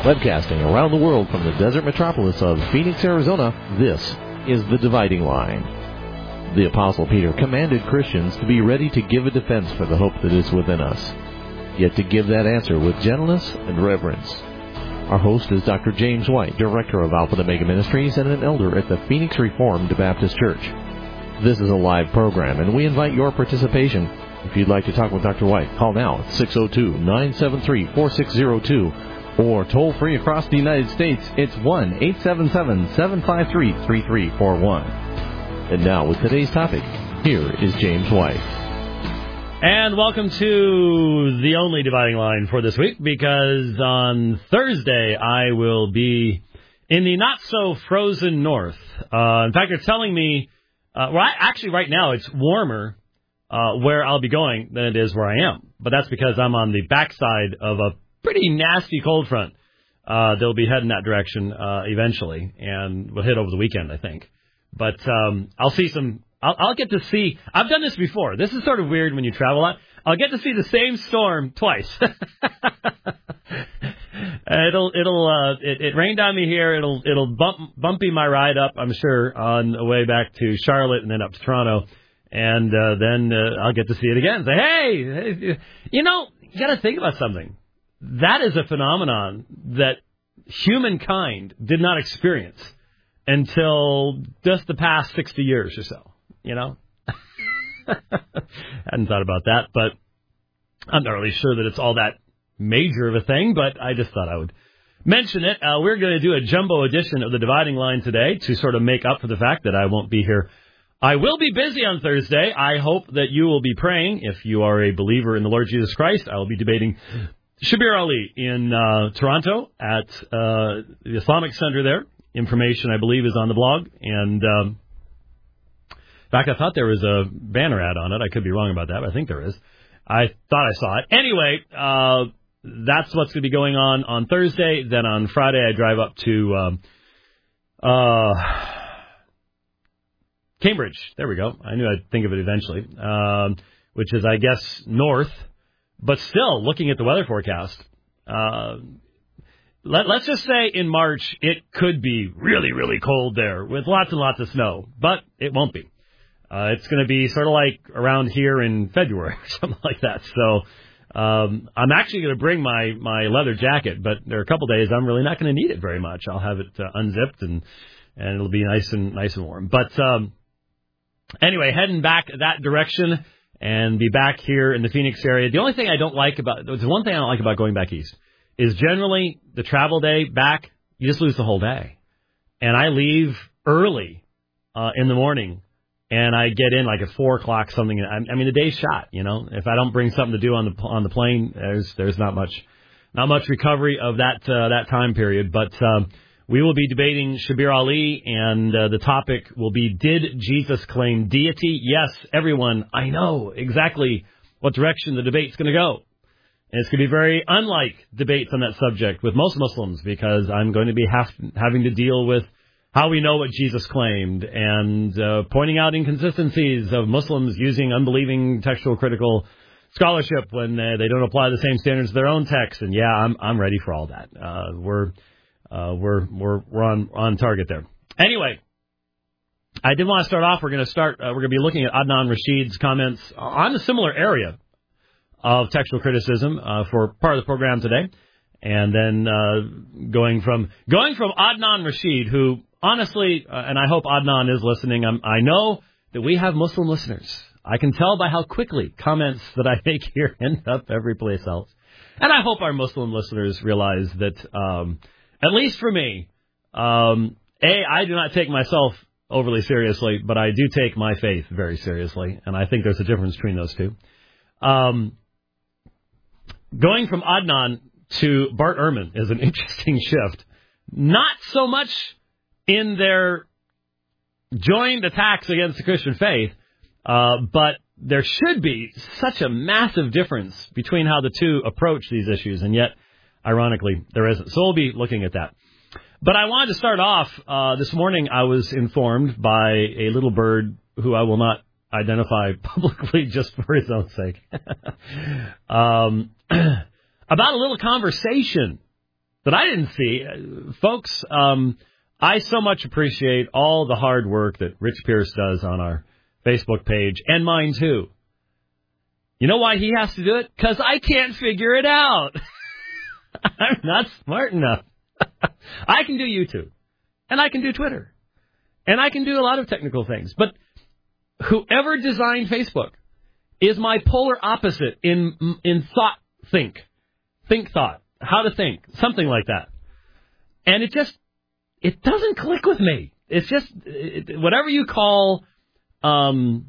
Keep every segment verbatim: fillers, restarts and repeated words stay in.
Webcasting around the world from the desert metropolis of Phoenix, Arizona, this is The Dividing Line. The Apostle Peter commanded Christians to be ready to give a defense for the hope that is within us, yet to give that answer with gentleness and reverence. Our host is Doctor James White, Director of Alpha and Omega Ministries and an elder at the Phoenix Reformed Baptist Church. This is a live program, and we invite your participation. If you'd like to talk with Doctor White, call now at six oh two, nine seven three, four six oh two. Or toll-free across the United States, it's one eight seven seven, seven five three, three three four one. And now, with today's topic, here is James White. And welcome to the only dividing line for this week, because on Thursday I will be in the not-so-frozen north. Uh, in fact, they're telling me, uh, well, I, actually right now it's warmer uh, where I'll be going than it is where I am. But that's because I'm on the backside of a pretty nasty cold front. Uh, they'll be heading that direction uh, eventually, and we'll hit over the weekend, I think. But um, I'll see some. I'll, I'll get to see. I've done this before. This is sort of weird when you travel a lot. I'll get to see the same storm twice. it'll it'll uh, it, it rained on me here. It'll it'll bump bumpy my ride up, I'm sure, on the way back to Charlotte and then up to Toronto, and uh, then uh, I'll get to see it again. Say, hey, you know, you got to think about something. That is a phenomenon that humankind did not experience until just the past sixty years or so, you know? Hadn't thought about that, but I'm not really sure that it's all that major of a thing, but I just thought I would mention it. Uh, we're going to do a jumbo edition of the Dividing Line today to sort of make up for the fact that I won't be here. I will be busy on Thursday. I hope that you will be praying. If you are a believer in the Lord Jesus Christ, I will be debating Shabir Ali in uh, Toronto at uh, the Islamic Center there. Information, I believe, is on the blog. And um, in fact, I thought there was a banner ad on it. I could be wrong about that, but I think there is. I thought I saw it. Anyway, uh, that's what's going to be going on on Thursday. Then on Friday, I drive up to um, uh, Cambridge. There we go. I knew I'd think of it eventually, um, which is, I guess, north. But still, looking at the weather forecast, uh, let, let's just say in March it could be really, really cold there with lots and lots of snow. But it won't be. Uh, it's going to be sort of like around here in February or something like that. So um, I'm actually going to bring my, my leather jacket, but there are a couple days I'm really not going to need it very much. I'll have it uh, unzipped and and it'll be nice and nice and warm. But um, anyway, heading back that direction. And be back here in the Phoenix area. The only thing I don't like about, the one thing I don't like about going back east is generally the travel day back, you just lose the whole day. And I leave early uh, in the morning, and I get in like at four o'clock something. I, I mean, the day's shot, you know. If I don't bring something to do on the on the plane, there's there's not much not much recovery of that uh, that time period. But um, we will be debating Shabir Ali, and uh, the topic will be, did Jesus claim deity? Yes, everyone, I know exactly what direction the debate's going to go. And it's going to be very unlike debates on that subject with most Muslims, because I'm going to be have, having to deal with how we know what Jesus claimed and uh, pointing out inconsistencies of Muslims using unbelieving textual critical scholarship when uh, they don't apply the same standards to their own text. And, yeah, I'm I'm ready for all that. Uh, we're... Uh, we're we're we're on on target there. Anyway, I did want to start off. We're going to start. Uh, we're going to be looking at Adnan Rashid's comments on a similar area of textual criticism uh, for part of the program today, and then uh, going from going from Adnan Rashid, who honestly, uh, and I hope Adnan is listening. I'm, I know that we have Muslim listeners. I can tell by how quickly comments that I make here end up every place else, and I hope our Muslim listeners realize that. Um, At least for me, um, A, I do not take myself overly seriously, but I do take my faith very seriously, and I think there's a difference between those two. Um, going from Adnan to Bart Ehrman is an interesting shift. Not so much in their joined attacks against the Christian faith, uh, but there should be such a massive difference between how the two approach these issues, and yet, ironically, there isn't. So we'll be looking at that. But I wanted to start off, uh, this morning I was informed by a little bird who I will not identify publicly just for his own sake, um, about a little conversation that I didn't see. Uh, folks, um, I so much appreciate all the hard work that Rich Pierce does on our Facebook page, and mine too. You know why he has to do it? Because I can't figure it out. I'm not smart enough. I can do YouTube, and I can do Twitter, and I can do a lot of technical things. But whoever designed Facebook is my polar opposite in in thought, think, think thought, how to think, something like that. And it just, it doesn't click with me. It's just, it, whatever you call, um,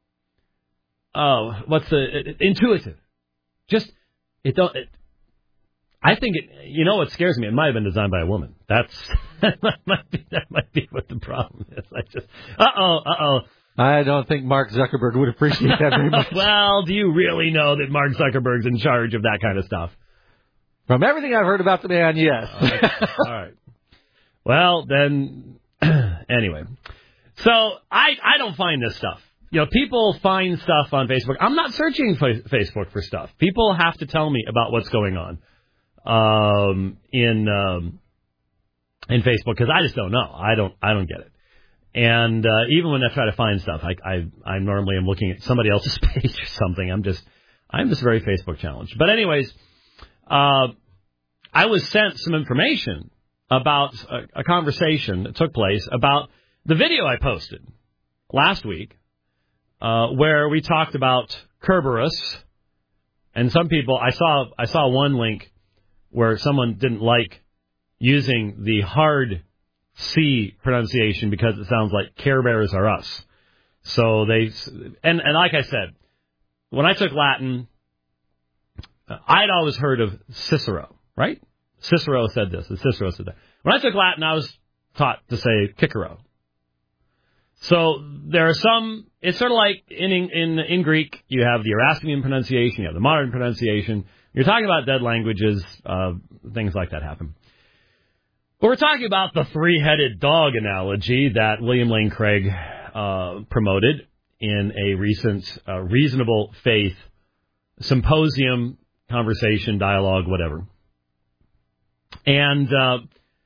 oh, what's the, it, intuitive. Just, it don't, it, I think it, you know what scares me? It might have been designed by a woman. That's, that might be, that might be what the problem is. I just, uh-oh, uh-oh. I don't think Mark Zuckerberg would appreciate that very much. Well, do you really know that Mark Zuckerberg's in charge of that kind of stuff? From everything I've heard about the man, yes. All right. All right. Well, then, anyway. So, I, I don't find this stuff. You know, people find stuff on Facebook. I'm not searching for Facebook for stuff. People have to tell me about what's going on um, in um, in Facebook because I just don't know. I don't I don't get it. And uh, even when I try to find stuff, I, I I normally am looking at somebody else's page or something. I'm just I'm just very Facebook challenged. But anyways. Uh, I was sent some information about a, a conversation that took place about the video I posted last week, uh, where we talked about Kerberos, and some people I saw I saw one link where someone didn't like using the hard C pronunciation because it sounds like Care Bears Are Us. So they and and like I said, when I took Latin, I'd always heard of Cicero, right? Cicero said this, and Cicero said that. When I took Latin, I was taught to say Cicero. So there are some, it's sort of like in in in Greek, you have the Erasmian pronunciation, you have the modern pronunciation. You're talking about dead languages, uh, things like that happen. But we're talking about the three-headed dog analogy that William Lane Craig uh, promoted in a recent uh, Reasonable Faith symposium, conversation, dialogue, whatever. And uh,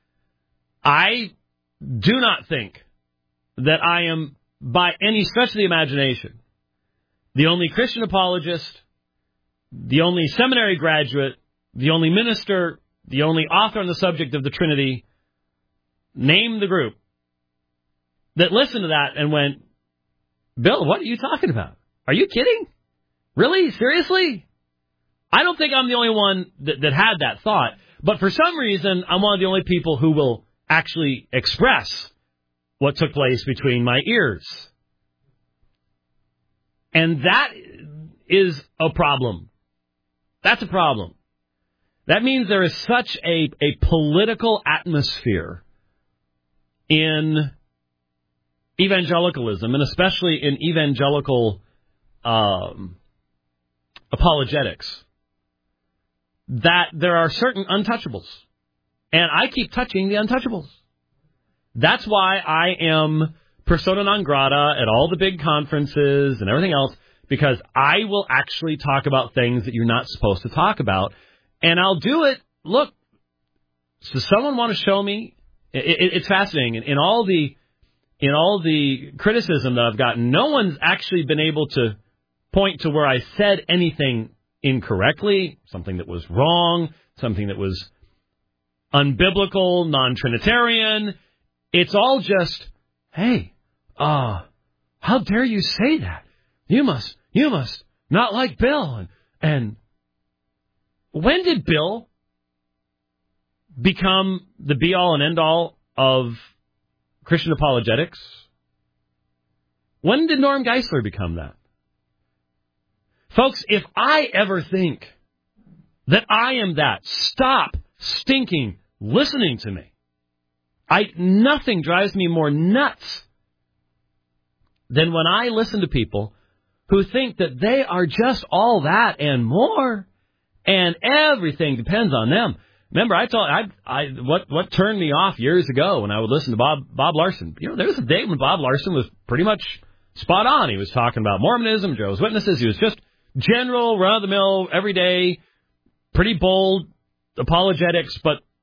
I do not think that I am, by any stretch of the imagination, the only Christian apologist, the only seminary graduate, the only minister, the only author on the subject of the Trinity, name the group, that listened to that and went, Bill, what are you talking about? Are you kidding? Really? Seriously? I don't think I'm the only one that, that had that thought, but for some reason, I'm one of the only people who will actually express what took place between my ears. And that is a problem. That's a problem. That means there is such a, a political atmosphere in evangelicalism, and especially in evangelical um, apologetics, that there are certain untouchables. And I keep touching the untouchables. That's why I am persona non grata at all the big conferences and everything else, because I will actually talk about things that you're not supposed to talk about. And I'll do it. Look, does someone want to show me? It, it, it's fascinating. In, in all the in all the criticism that I've gotten, no one's actually been able to point to where I said anything incorrectly, something that was wrong, something that was unbiblical, non-Trinitarian. It's all just, hey, uh, how dare you say that? You must, you must not like Bill. And, and when did Bill become the be-all and end-all of Christian apologetics? When did Norm Geisler become that? Folks, if I ever think that I am that, stop stinking listening to me. I nothing drives me more nuts than when I listen to people who think that they are just all that and more, and everything depends on them. Remember, I told I, I what what turned me off years ago when I would listen to Bob Bob Larson. You know, there was a day when Bob Larson was pretty much spot on. He was talking about Mormonism, Jehovah's Witnesses. He was just general, run of the mill, everyday, pretty bold apologetics, but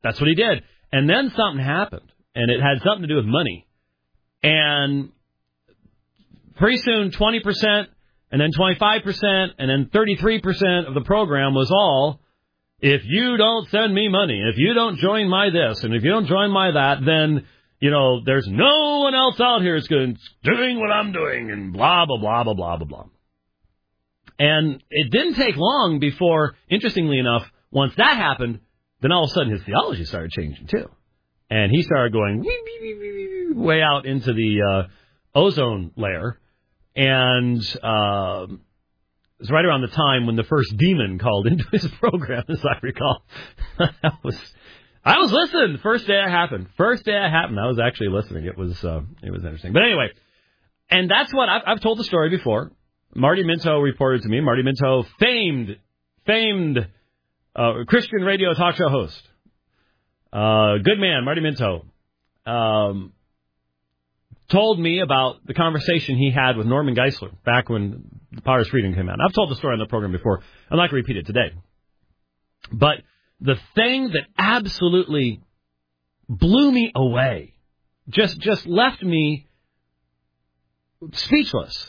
That's what he did. And then something happened, and it had something to do with money. And pretty soon, twenty percent, and then twenty-five percent, and then thirty-three percent of the program was all, if you don't send me money, if you don't join my this, and if you don't join my that, then, you know, there's no one else out here that's doing what I'm doing, and blah, blah, blah, blah, blah, blah, blah. And it didn't take long before, interestingly enough, once that happened, then all of a sudden his theology started changing too. And he started going wee, wee, wee, wee, wee, way out into the uh, ozone layer. And uh, it was right around the time when the first demon called into his program, as I recall. I was I was listening the first day it happened. First day it happened, I was actually listening. It was uh, it was interesting. But anyway, and that's what I've, I've told the story before. Marty Minto reported to me. Marty Minto, famed, famed uh, Christian radio talk show host. Uh, good man, Marty Minto, um, told me about the conversation he had with Norman Geisler back when The Power of Freedom came out. I've told the story on the program before. I'm not going to repeat it today. But the thing that absolutely blew me away, just just left me speechless,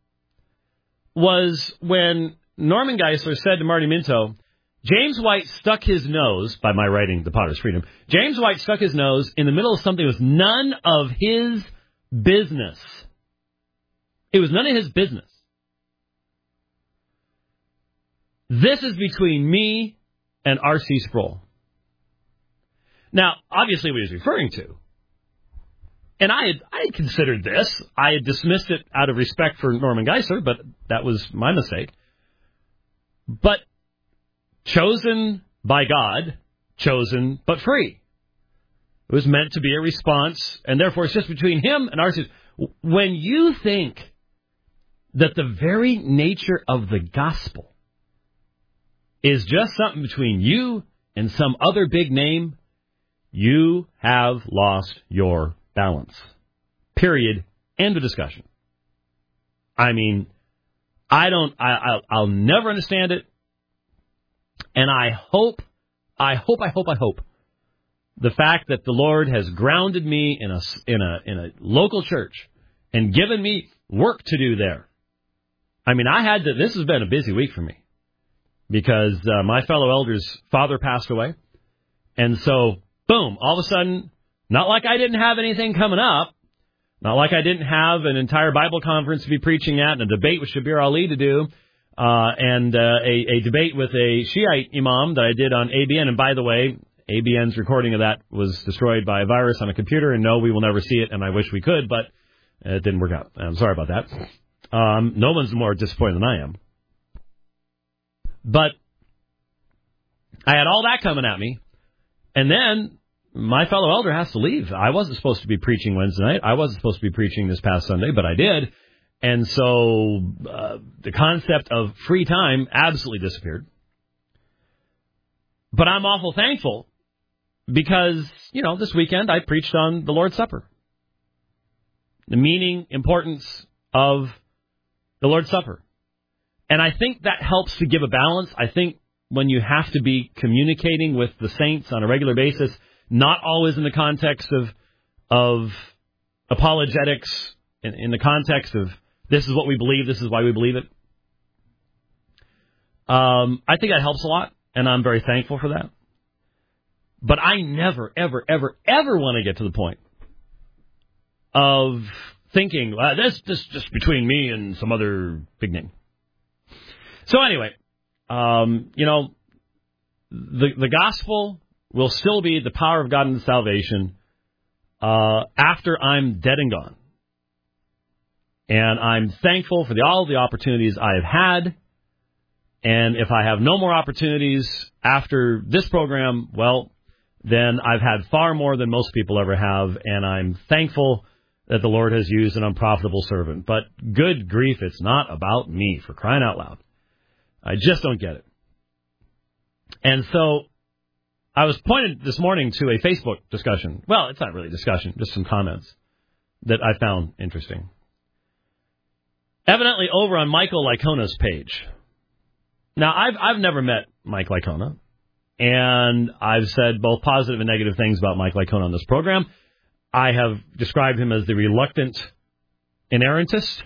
was when Norman Geisler said to Marty Minto, James White stuck his nose, by my writing The Potter's Freedom, James White stuck his nose in the middle of something that was none of his business. It was none of his business. This is between me and R C Sproul. Now, obviously what he was referring to, and I had, I had considered this. I had dismissed it out of respect for Norman Geisler, but that was my mistake. But chosen by God, chosen but free. It was meant to be a response, and therefore it's just between him and R C. When you think that the very nature of the gospel is just something between you and some other big name, you have lost your balance. Period. End of discussion. I mean, I don't, I, I'll, I'll never understand it. And I hope, I hope, I hope, I hope the fact that the Lord has grounded me in a, in a, in a local church and given me work to do there. I mean, I had to, this has been a busy week for me because uh, my fellow elder's father passed away. And so, boom, all of a sudden, not like I didn't have anything coming up, not like I didn't have an entire Bible conference to be preaching at and a debate with Shabir Ali to do, uh, and uh, a, a debate with a Shiite imam that I did on A B N. And by the way, A B N's recording of that was destroyed by a virus on a computer, and no, we will never see it, and I wish we could, but it didn't work out. I'm sorry about that. Um, no one's more disappointed than I am. But I had all that coming at me, and then my fellow elder has to leave. I wasn't supposed to be preaching Wednesday night. I wasn't supposed to be preaching this past Sunday, but I did. And so uh, the concept of free time absolutely disappeared. But I'm awful thankful because, you know, this weekend I preached on the Lord's Supper. The meaning, importance of the Lord's Supper. And I think that helps to give a balance. I think when you have to be communicating with the saints on a regular basis, not always in the context of of apologetics, in, in the context of this is what we believe, this is why we believe it. Um, I think that helps a lot, and I'm very thankful for that. But I never, ever, ever, ever want to get to the point of thinking, well, this this just between me and some other big name. So anyway, um, you know, the the gospel will still be the power of God in salvation uh, after I'm dead and gone. And I'm thankful for the, all the opportunities I have had. And if I have no more opportunities after this program, well, then I've had far more than most people ever have. And I'm thankful that the Lord has used an unprofitable servant. But good grief, it's not about me, for crying out loud. I just don't get it. And so I was pointed this morning to a Facebook discussion. Well, it's not really a discussion, just some comments that I found interesting. Evidently over on Michael Licona's page. Now, I've I've never met Mike Licona, and I've said both positive and negative things about Mike Licona on this program. I have described him as the reluctant inerrantist,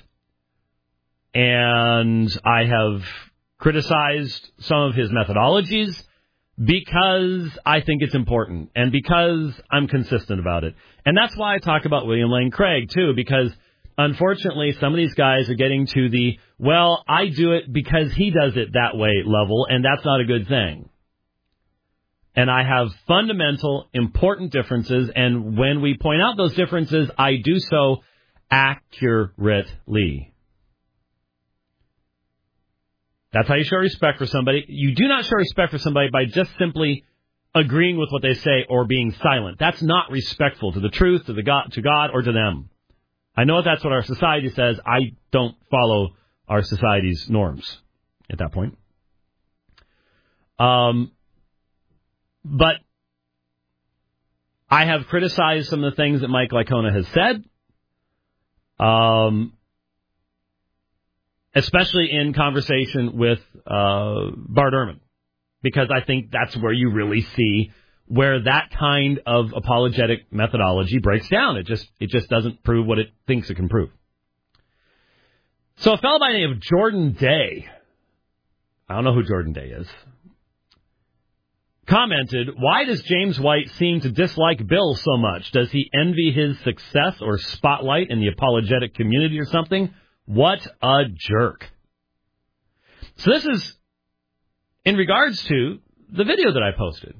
and I have criticized some of his methodologies because I think it's important and because I'm consistent about it. And that's why I talk about William Lane Craig, too, because unfortunately some of these guys are getting to the, well, I do it because he does it that way level, and that's not a good thing. And I have fundamental, important differences, and when we point out those differences, I do so accurately. That's how you show respect for somebody. You do not show respect for somebody by just simply agreeing with what they say or being silent. That's not respectful to the truth, to the God, to God, or to them. I know that's what our society says. I don't follow our society's norms at that point. Um, but I have criticized some of the things that Mike Licona has said, um, especially in conversation with uh, Bart Ehrman, because I think that's where you really see where that kind of apologetic methodology breaks down. It just it just doesn't prove what it thinks it can prove. So a fellow by the name of Jordan Day, I don't know who Jordan Day is, commented, why does James White seem to dislike Bill so much? Does he envy his success or spotlight in the apologetic community or something? What a jerk. So this is in regards to the video that I posted.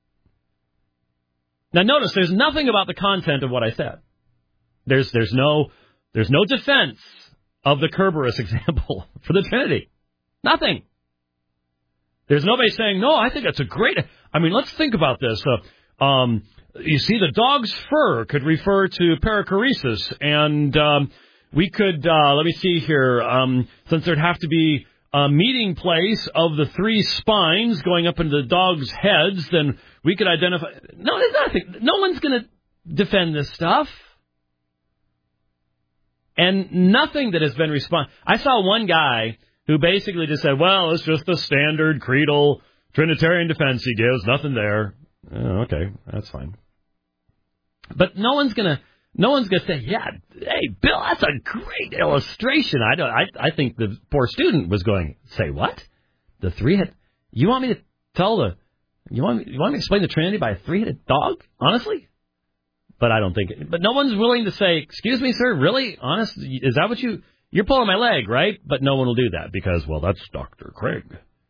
Now notice there's nothing about the content of what I said. There's there's no there's no defense of the Kerberos example for the Trinity. Nothing. There's nobody saying, no, I think that's a great... I mean, let's think about this. Uh, um, you see, the dog's fur could refer to perichoresis, and um, we could, uh, let me see here, um, since there'd have to be a meeting place of the three spines going up into the dog's heads, then we could identify... No, there's nothing. No one's going to defend this stuff. And nothing that has been responded... I saw one guy who basically just said, well, it's just the standard creedal Trinitarian defense he gives, nothing there. Oh, okay, that's fine. But no one's going to no one's gonna say, yeah, hey, Bill, that's a great illustration. I don't. I, I think the poor student was going, say what? The three-head... You want me to tell the... You want, me, you want me to explain the Trinity by a three-headed dog? Honestly? But I don't think... It, but no one's willing to say, excuse me, sir, really? Honest? Is that what you... You're pulling my leg, right? But no one will do that because, well, that's Doctor Craig.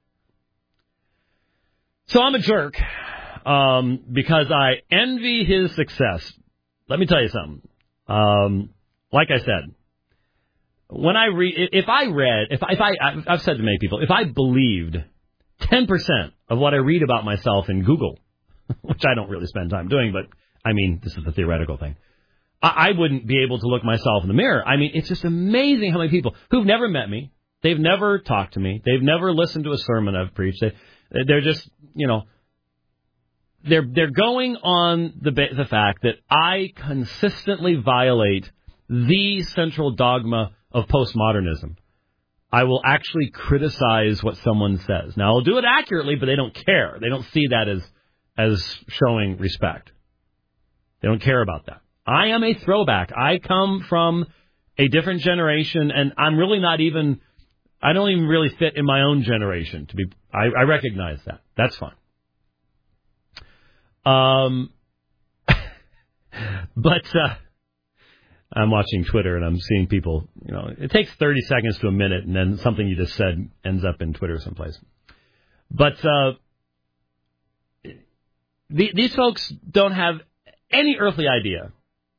So I'm a jerk um, because I envy his success. Let me tell you something. Um, like I said, when I read, if I read, if I, if I, I've said to many people, if I believed ten percent of what I read about myself in Google, which I don't really spend time doing, but I mean, this is the theoretical thing. I wouldn't be able to look myself in the mirror. I mean, it's just amazing how many people who've never met me, they've never talked to me, they've never listened to a sermon I've preached. They, they're just, you know, they're they're going on the the fact that I consistently violate the central dogma of postmodernism. I will actually criticize what someone says. Now, I'll do it accurately, but they don't care. They don't see that as as showing respect. They don't care about that. I am a throwback. I come from a different generation, and I'm really not even, I don't even really fit in my own generation. To be, I, I recognize that. That's fine. Um, but uh, I'm watching Twitter, and I'm seeing people, you know, it takes thirty seconds to a minute, and then something you just said ends up in Twitter someplace. But uh, the, these folks don't have any earthly idea.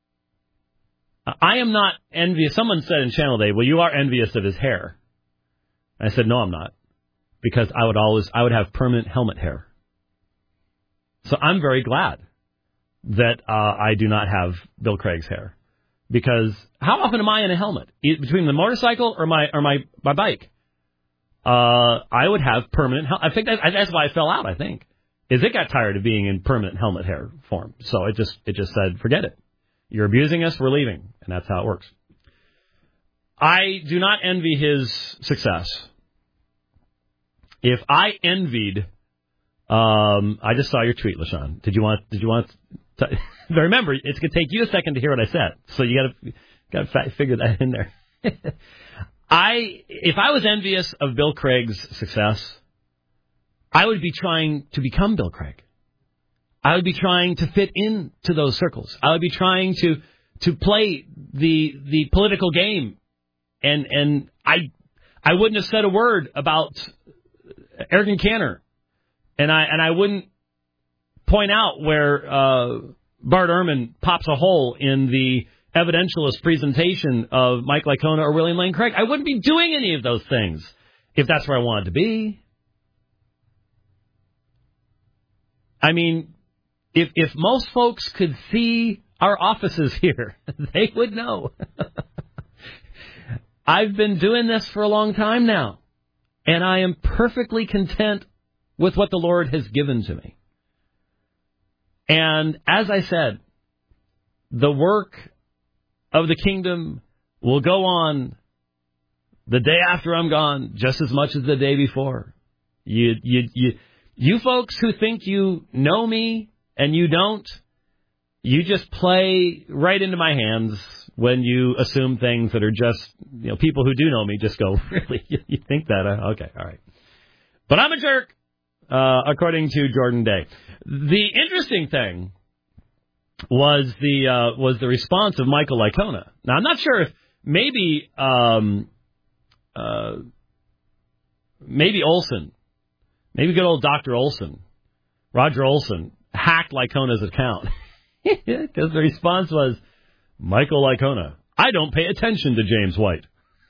I am not envious. Someone said in Channel Day, well, you are envious of his hair. I said, no, I'm not. Because I would always, I would have permanent helmet hair. So I'm very glad that uh, I do not have Bill Craig's hair. Because how often am I in a helmet? Between the motorcycle or my or my, my bike? Uh, I would have permanent helmet. I think that, that's why I fell out, I think. Is it got tired of being in permanent helmet hair form. So it just it just said, forget it. You're abusing us, we're leaving. And that's how it works. I do not envy his success. If I envied Um, I just saw your tweet, LaShawn. Did you want? Did you want? To, remember, it's gonna take you a second to hear what I said, so you gotta gotta figure that in there. I, if I was envious of Bill Craig's success, I would be trying to become Bill Craig. I would be trying to fit into those circles. I would be trying to to play the the political game, and and I I wouldn't have said a word about Eric and Cantor. And I and I wouldn't point out where uh, Bart Ehrman pops a hole in the evidentialist presentation of Mike Licona or William Lane Craig. I wouldn't be doing any of those things if that's where I wanted to be. I mean, if if most folks could see our offices here, they would know. I've been doing this for a long time now, and I am perfectly content with what the Lord has given to me. And as I said, the work of the kingdom will go on the day after I'm gone, just as much as the day before. You, you, you, you folks who think you know me and you don't, you just play right into my hands when you assume things that are just, you know, people who do know me just go, really? You think that? Uh, okay, all right. But I'm a jerk. Uh, according to Jordan Day. The interesting thing was the uh, was the response of Michael Licona. Now, I'm not sure if maybe um, uh, maybe Olson, maybe good old Doctor Olson, Roger Olson, hacked Licona's account. Because the response was, Michael Licona, I don't pay attention to James White.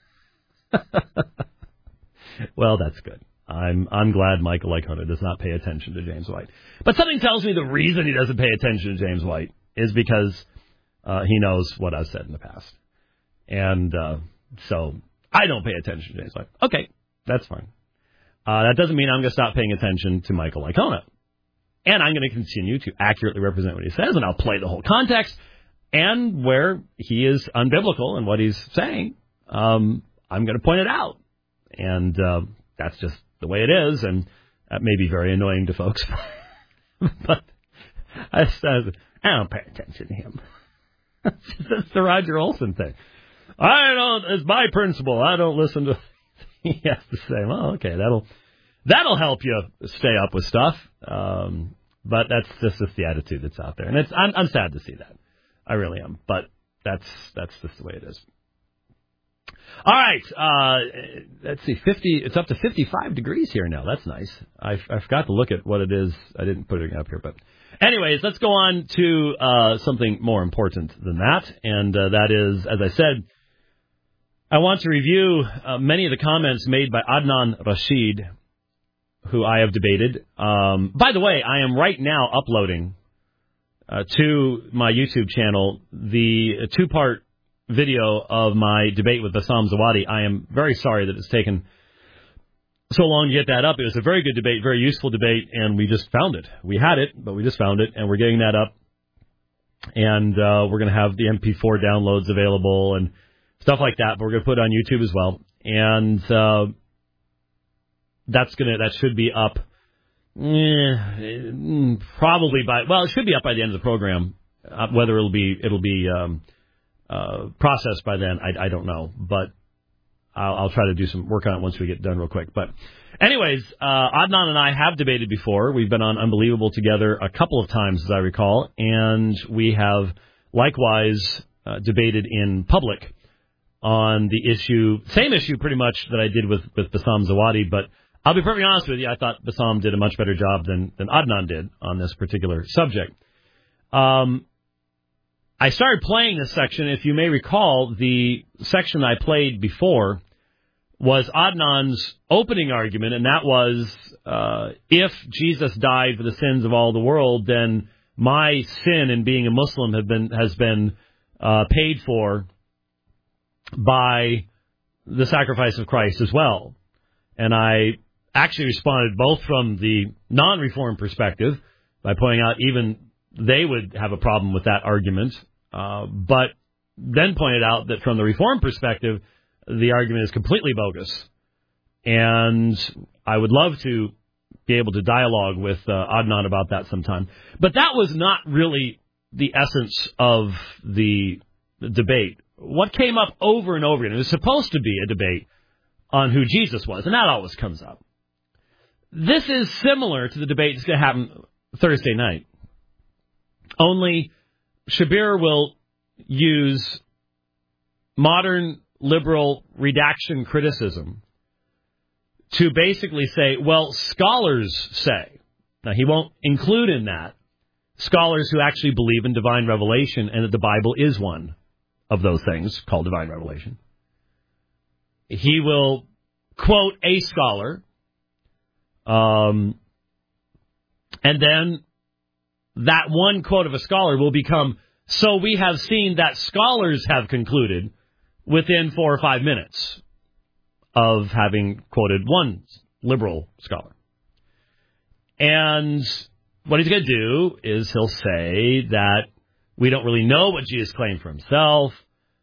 Well, that's good. I'm I'm glad Michael Licona does not pay attention to James White. But something tells me the reason he doesn't pay attention to James White is because uh, he knows what I've said in the past. And uh, so I don't pay attention to James White. Okay, that's fine. Uh, that doesn't mean I'm going to stop paying attention to Michael Licona. And I'm going to continue to accurately represent what he says, and I'll play the whole context. And where he is unbiblical in what he's saying, um, I'm going to point it out. And uh, that's just the way it is, and that may be very annoying to folks. But I, I don't pay attention to him. That's the Roger Olson thing. I don't, it's my principle. I don't listen to he has to say. Well, okay, that'll that'll help you stay up with stuff. Um, but that's just, just the attitude that's out there. And it's I'm, I'm sad to see that. I really am. But that's that's just the way it is. All right, uh, let's see, fifty. It's up to fifty-five degrees here now. That's nice. I, I forgot to look at what it is. I didn't put it up here, but anyways, let's go on to uh, something more important than that, and uh, that is, as I said, I want to review uh, many of the comments made by Adnan Rashid, who I have debated. Um, by the way, I am right now uploading uh, to my YouTube channel the two-part video of my debate with Bassam Zawadi. I am very sorry that it's taken so long to get that up. It was a very good debate, very useful debate, and we just found it. We had it, but we just found it, and we're getting that up. And uh, we're going to have the M P four downloads available and stuff like that, but we're going to put it on YouTube as well. And uh, that's going to that should be up eh, probably by, well, it should be up by the end of the program. Uh, whether it'll be, it'll be, um, Uh, processed by then, I, I don't know, but I'll, I'll try to do some work on it once we get done real quick. But anyways, uh, Adnan and I have debated before. We've been on Unbelievable together a couple of times, as I recall, and we have likewise uh, debated in public on the issue, same issue pretty much that I did with, with Bassam Zawadi, but I'll be perfectly honest with you, I thought Bassam did a much better job than, than Adnan did on this particular subject. Um, I started playing this section. If you may recall, the section I played before was Adnan's opening argument, and that was, uh, if Jesus died for the sins of all the world, then my sin in being a Muslim have been has been uh, paid for by the sacrifice of Christ as well. And I actually responded both from the non-reform perspective by pointing out even they would have a problem with that argument, uh, but then pointed out that from the reform perspective, the argument is completely bogus. And I would love to be able to dialogue with uh, Adnan about that sometime. But that was not really the essence of the debate. What came up over and over again, it was supposed to be a debate on who Jesus was, and that always comes up. This is similar to the debate that's going to happen Thursday night. Only Shabir will use modern liberal redaction criticism to basically say, well, scholars say. Now, he won't include in that scholars who actually believe in divine revelation and that the Bible is one of those things called divine revelation. He will quote a scholar, um, and then that one quote of a scholar will become, so we have seen that scholars have concluded within four or five minutes of having quoted one liberal scholar. And what he's going to do is he'll say that we don't really know what Jesus claimed for himself.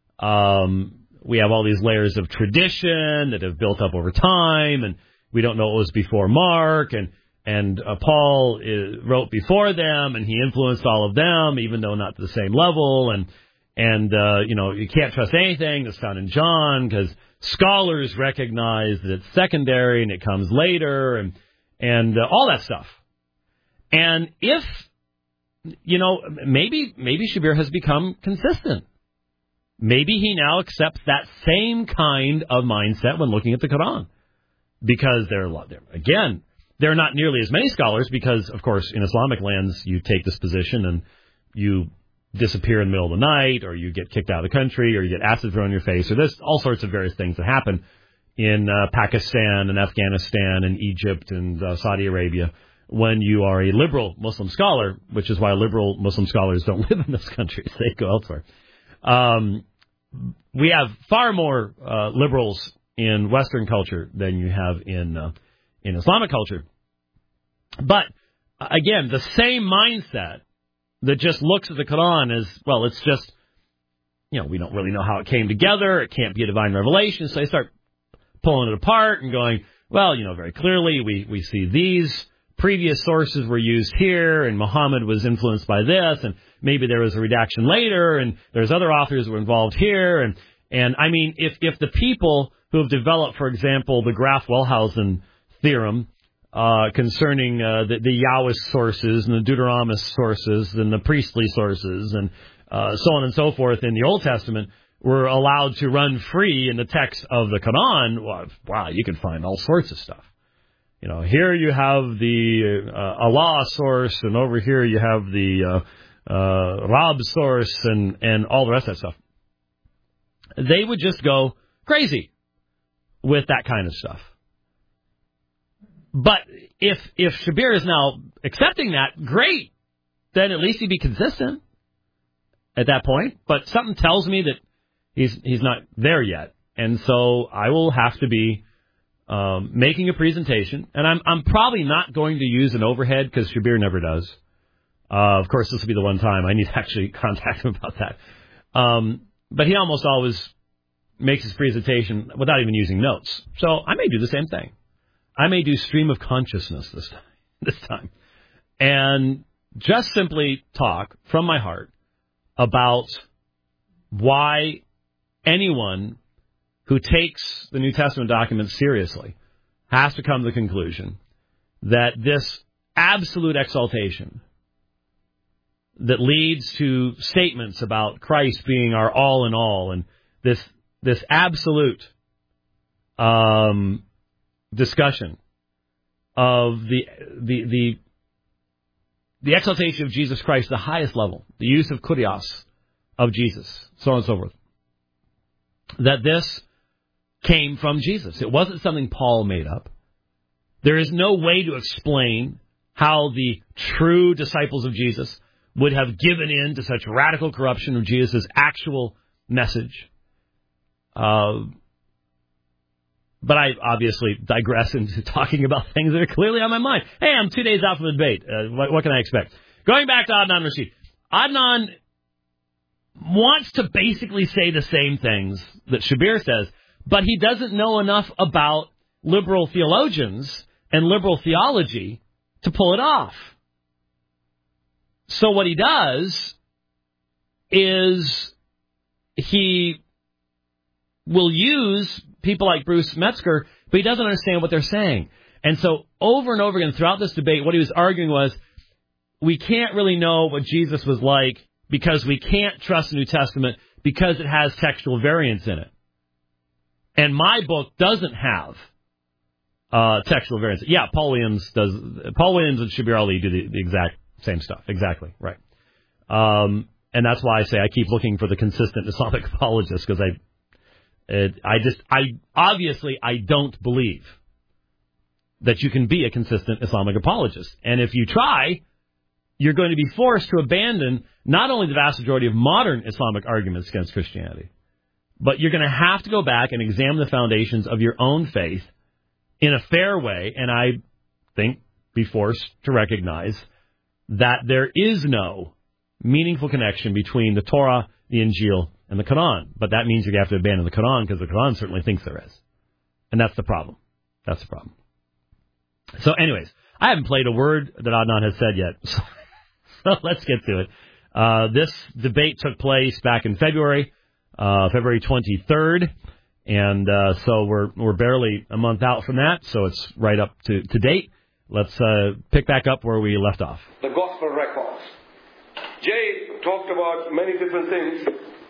Um, we have all these layers of tradition that have built up over time, and we don't know what was before Mark, and and uh, Paul is, wrote before them, and he influenced all of them, even though not to the same level, and and uh, you know, you can't trust anything that's found in John because scholars recognize that it's secondary and it comes later, and and uh, all that stuff. And if, you know, maybe maybe Shabir has become consistent. Maybe he now accepts that same kind of mindset when looking at the Quran. Because they're, again, they're not nearly as many scholars because, of course, in Islamic lands, you take this position and you disappear in the middle of the night, or you get kicked out of the country, or you get acid thrown in your face, or there's all sorts of various things that happen in uh, Pakistan and Afghanistan and Egypt and uh, Saudi Arabia when you are a liberal Muslim scholar, which is why liberal Muslim scholars don't live in those countries. They go elsewhere. Um, we have far more uh, liberals in Western culture than you have in uh, in Islamic culture. But, again, the same mindset that just looks at the Quran as, well, it's just, you know, we don't really know how it came together. It can't be a divine revelation. So they start pulling it apart and going, well, you know, very clearly we, we see these previous sources were used here, and Muhammad was influenced by this, and maybe there was a redaction later, and there's other authors who were involved here. And, and I mean, if, if the people who have developed, for example, the Graf-Wellhausen theorem uh, concerning uh, the, the Yahwist sources and the Deuteronomist sources and the priestly sources and uh, so on and so forth in the Old Testament were allowed to run free in the text of the Quran, well, wow, you can find all sorts of stuff. You know, here you have the uh, Allah source, and over here you have the uh, uh, Rab source, and, and all the rest of that stuff. They would just go crazy with that kind of stuff. But if if Shabir is now accepting that, great. Then at least he'd be consistent at that point. But something tells me that he's he's not there yet, and so I will have to be um, making a presentation. And I'm I'm probably not going to use an overhead because Shabir never does. Uh, of course, this will be the one time I need to actually contact him about that. Um, but he almost always makes his presentation without even using notes. So I may do the same thing. I may do stream of consciousness this time, this time, and just simply talk from my heart about why anyone who takes the New Testament documents seriously has to come to the conclusion that this absolute exaltation that leads to statements about Christ being our all in all, and this this absolute um, discussion of the the the the exaltation of Jesus Christ, the highest level, the use of kurios of Jesus, so on and so forth, that this came from Jesus. It wasn't something Paul made up. There is no way to explain how the true disciples of Jesus would have given in to such radical corruption of Jesus' actual message. Uh, but I obviously digress into talking about things that are clearly on my mind. Hey, I'm two days out from the debate. Uh, what, what can I expect? Going back to Adnan Rashid. Adnan wants to basically say the same things that Shabir says, but he doesn't know enough about liberal theologians and liberal theology to pull it off. So what he does is he will use people like Bruce Metzger, but he doesn't understand what they're saying. And so over and over again throughout this debate, what he was arguing was, we can't really know what Jesus was like because we can't trust the New Testament because it has textual variants in it. And my book doesn't have uh, textual variants. Yeah, Paul Williams does. Paul Williams and Shabir Ali do the, the exact same stuff. Exactly, right. Um, and that's why I say I keep looking for the consistent Islamic apologists, because I, it, I just, I obviously I don't believe that you can be a consistent Islamic apologist. And if you try, you're going to be forced to abandon not only the vast majority of modern Islamic arguments against Christianity, but you're going to have to go back and examine the foundations of your own faith in a fair way, and I think be forced to recognize that there is no meaningful connection between the Torah, the Injil, and the Quran. But that means you have to abandon the Quran, because the Quran certainly thinks there is. And that's the problem. That's the problem. So anyways, I haven't played a word that Adnan has said yet, so, so let's get to it. Uh, this debate took place back in February, uh, February twenty-third, and uh, so we're we're barely a month out from that, so it's right up to, to date. Let's uh, pick back up where we left off. The gospel records. Jay talked about many different things,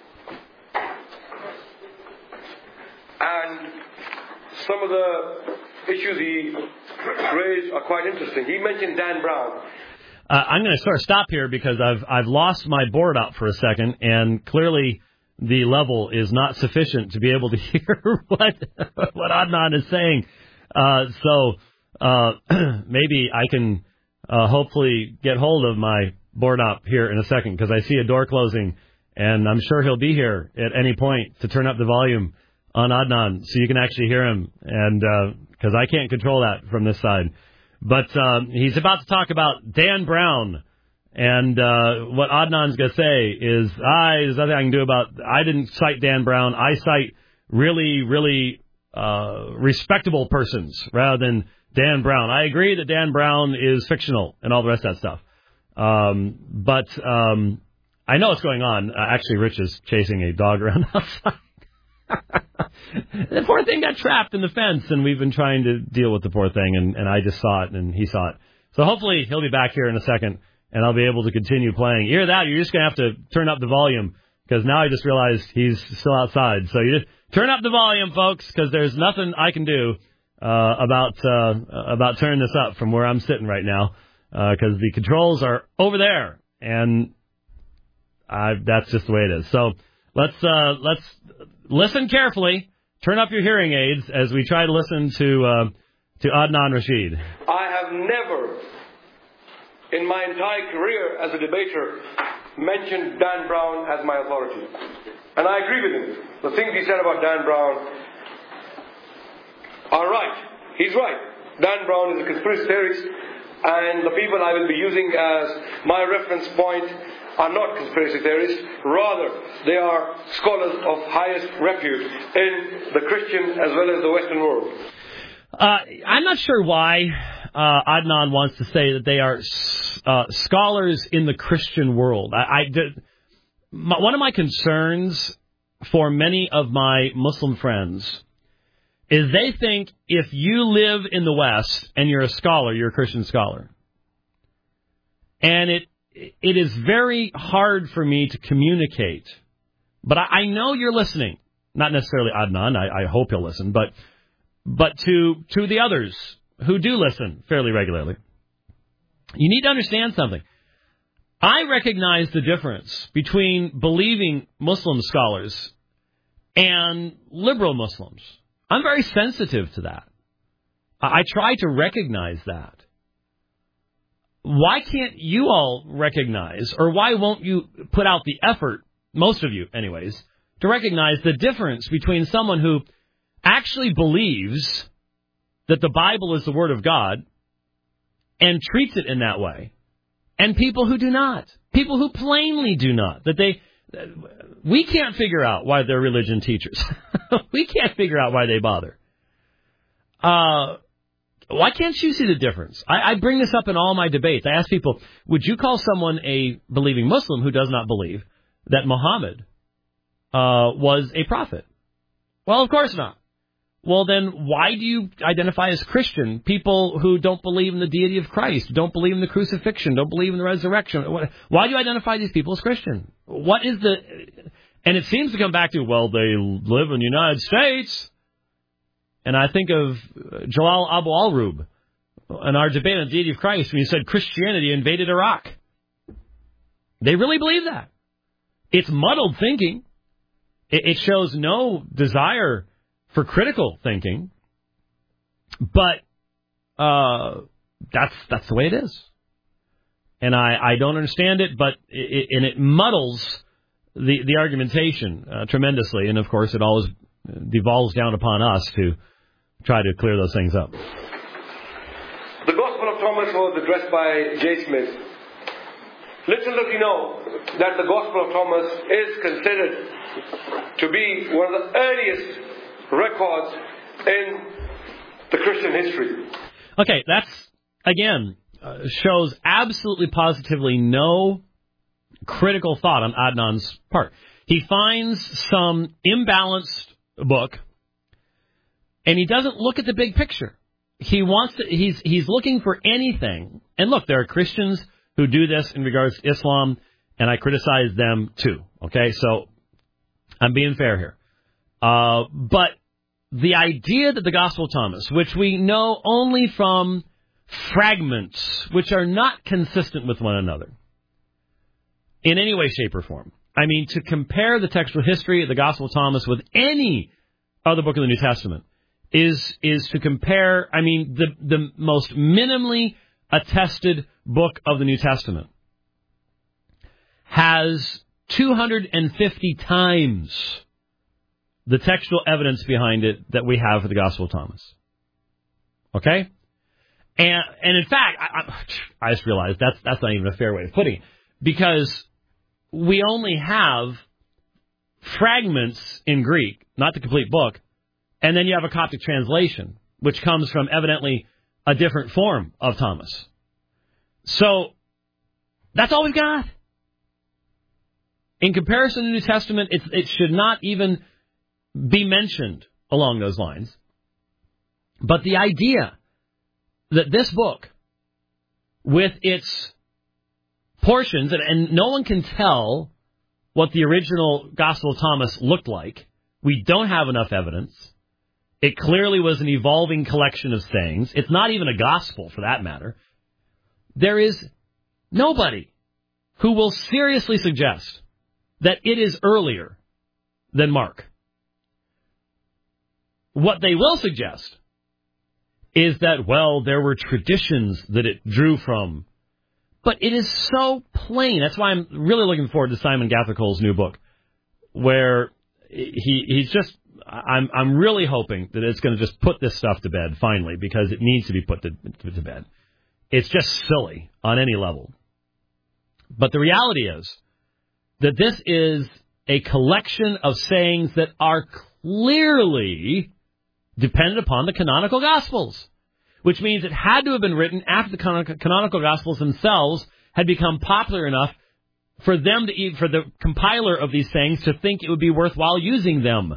and some of the issues he raised are quite interesting. He mentioned Dan Brown. Uh, I'm going to sort of stop here because I've I've lost my board out for a second, and clearly the level is not sufficient to be able to hear what what Adnan is saying. Uh, so uh, maybe I can uh, hopefully get hold of my board op here in a second, because I see a door closing, and I'm sure he'll be here at any point to turn up the volume on Adnan so you can actually hear him, and because uh, I can't control that from this side. But um, he's about to talk about Dan Brown, and uh, what Adnan's going to say is, I, there's nothing I can do about, I didn't cite Dan Brown, I cite really, really uh, respectable persons rather than Dan Brown. I agree that Dan Brown is fictional and all the rest of that stuff. Um, but um, I know what's going on. Uh, actually, Rich is chasing a dog around outside. The poor thing got trapped in the fence, and we've been trying to deal with the poor thing, and, and I just saw it, and he saw it. So hopefully he'll be back here in a second, and I'll be able to continue playing. Either that, you're just going to have to turn up the volume, because now I just realized he's still outside. So you just turn up the volume, folks, because there's nothing I can do uh, about uh, about turning this up from where I'm sitting right now, because uh, the controls are over there, and I, that's just the way it is. So let's uh, let's listen carefully. Turn up your hearing aids as we try to listen to uh, to Adnan Rashid. I have never, in my entire career as a debater, mentioned Dan Brown as my authority. And I agree with him. The things he said about Dan Brown are right. He's right. Dan Brown is a conspiracy theorist, and the people I will be using as my reference point are not conspiracy theorists. Rather, they are scholars of highest repute in the Christian as well as the Western world. Uh, I'm not sure why uh, Adnan wants to say that they are uh, scholars in the Christian world. I, I did, my, one of my concerns for many of my Muslim friends is they think if you live in the West and you're a scholar, you're a Christian scholar. And it It is very hard for me to communicate, but I, I know you're listening. Not necessarily Adnan. I, I hope he'll listen, but but to to the others who do listen fairly regularly, you need to understand something. I recognize the difference between believing Muslim scholars and liberal Muslims. I'm very sensitive to that. I, I try to recognize that. Why can't you all recognize, or why won't you put out the effort, most of you anyways, to recognize the difference between someone who actually believes that the Bible is the Word of God and treats it in that way, and people who do not, people who plainly do not, that they, we can't figure out why they're religion teachers. We can't figure out why they bother. Uh, Why can't you see the difference? I, I bring this up in all my debates. I ask people, would you call someone a believing Muslim who does not believe that Muhammad uh, was a prophet? Well, of course not. Well, then why do you identify as Christian people who don't believe in the deity of Christ, don't believe in the crucifixion, don't believe in the resurrection? Why do you identify these people as Christian? What is the... And it seems to come back to, well, they live in the United States. And I think of Jalal Abu al-Rub in our debate on the deity of Christ when he said Christianity invaded Iraq. They really believe that. It's muddled thinking. It shows no desire for critical thinking, but uh, that's that's the way it is. And I, I don't understand it, but it, and it muddles the, the argumentation uh, tremendously. And, of course, it always devolves down upon us to try to clear those things up. The Gospel of Thomas was addressed by J. Smith. Little does he know that the Gospel of Thomas is considered to be one of the earliest records in the Christian history. Okay, that's, again, uh, shows absolutely positively no critical thought on Adnan's part. He finds some imbalanced book, and he doesn't look at the big picture. He wants to, he's he's looking for anything. And look, there are Christians who do this in regards to Islam, and I criticize them too. Okay, so I'm being fair here. Uh, but the idea that the Gospel of Thomas, which we know only from fragments, which are not consistent with one another in any way, shape, or form. I mean, to compare the textual history of the Gospel of Thomas with any other book of the New Testament is is to compare, I mean, the, the most minimally attested book of the New Testament has two hundred fifty times the textual evidence behind it that we have for the Gospel of Thomas. Okay? And and in fact, I, I just realized that's that's not even a fair way of putting it, because we only have fragments in Greek, not the complete book, and then you have a Coptic translation, which comes from evidently a different form of Thomas. So that's all we've got. In comparison to the New Testament, it, it should not even be mentioned along those lines. But the idea that this book, with its portions, and, and no one can tell what the original Gospel of Thomas looked like. We don't have enough evidence. It clearly was an evolving collection of sayings. It's not even a gospel, for that matter. There is nobody who will seriously suggest that it is earlier than Mark. What they will suggest is that, well, there were traditions that it drew from. But it is so plain. That's why I'm really looking forward to Simon Gathercole's new book, where he he's just, I'm I'm really hoping that it's going to just put this stuff to bed, finally, because it needs to be put to, to bed. It's just silly on any level. But the reality is that this is a collection of sayings that are clearly dependent upon the canonical Gospels, which means it had to have been written after the canonical Gospels themselves had become popular enough for them to, for the compiler of these things to think it would be worthwhile using them.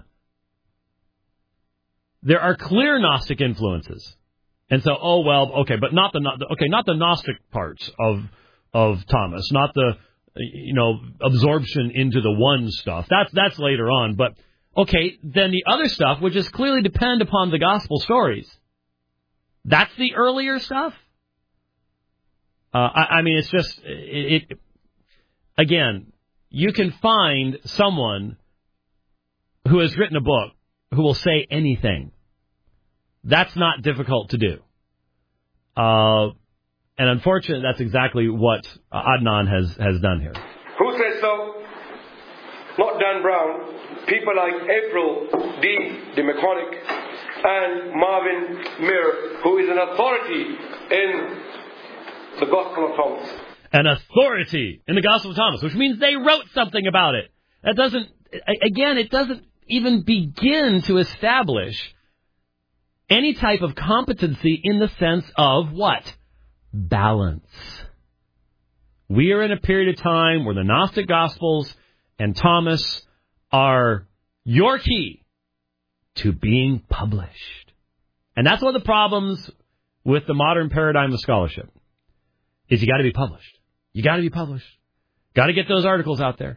There are clear Gnostic influences, and so, oh well, okay, but not the okay, not the Gnostic parts of of Thomas, not the you know absorption into the one stuff. That's that's later on, but okay, then the other stuff, which is clearly depend upon the gospel stories. That's the earlier stuff. Uh, I, I mean, it's just it, it. Again, you can find someone who has written a book who will say anything. That's not difficult to do. Uh, and unfortunately, that's exactly what Adnan has, has done here. Who says so? Not Dan Brown. People like April D. DeMcCormick and Marvin Muir, who is an authority in the Gospel of Thomas. An authority in the Gospel of Thomas, which means they wrote something about it. That doesn't, again, it doesn't even begin to establish any type of competency in the sense of what? Balance. We are in a period of time where the Gnostic Gospels and Thomas are your key to being published. And that's one of the problems with the modern paradigm of scholarship, is you got to be published. You got to be published. Got to get those articles out there.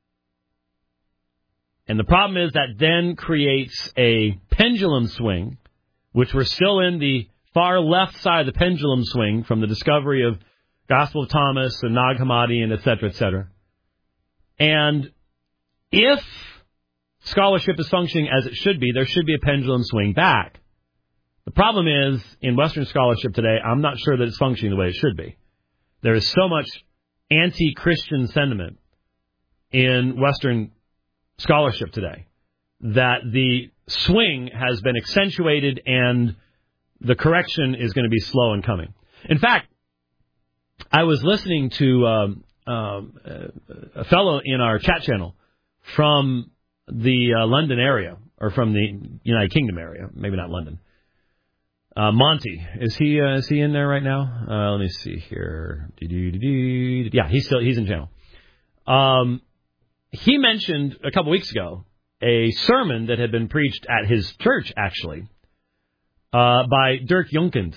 And the problem is that then creates a pendulum swing, which we're still in the far left side of the pendulum swing from the discovery of Gospel of Thomas and Nag Hammadi and et cetera, et cetera. And if scholarship is functioning as it should be, there should be a pendulum swing back. The problem is, in Western scholarship today, I'm not sure that it's functioning the way it should be. There is so much anti-Christian sentiment in Western scholarship today that the swing has been accentuated and the correction is going to be slow in coming. In fact, I was listening to um, um, a fellow in our chat channel from the uh, London area, or from the United Kingdom area, maybe not London. Uh, Monty, is he uh, is he in there right now? Uh, let me see here. Yeah, he's still he's in channel. Um, he mentioned a couple weeks ago a sermon that had been preached at his church, actually, uh, by Dirk Jonkind.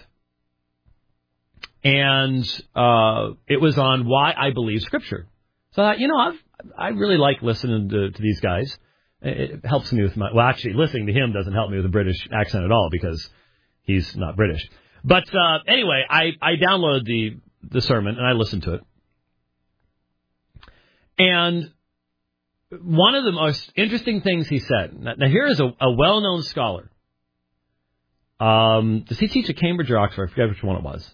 And uh, it was on why I believe Scripture. So I thought, you know, I've, I really like listening to, to these guys. It helps me with my... Well, actually, listening to him doesn't help me with a British accent at all because he's not British. But uh, anyway, I, I downloaded the, the sermon and I listened to it. And one of the most interesting things he said... Now, now here is a, a well-known scholar. Um, does he teach at Cambridge or Oxford? I forget which one it was.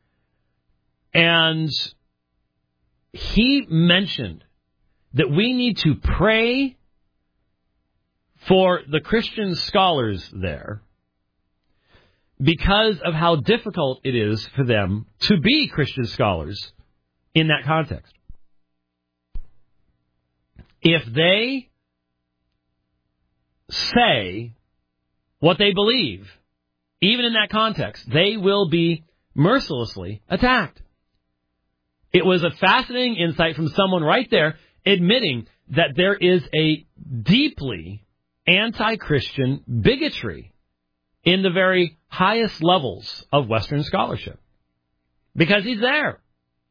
And he mentioned that we need to pray for the Christian scholars there because of how difficult it is for them to be Christian scholars in that context. If they say what they believe, even in that context, they will be mercilessly attacked. It was a fascinating insight from someone right there admitting that there is a deeply anti-Christian bigotry in the very highest levels of Western scholarship. Because he's there.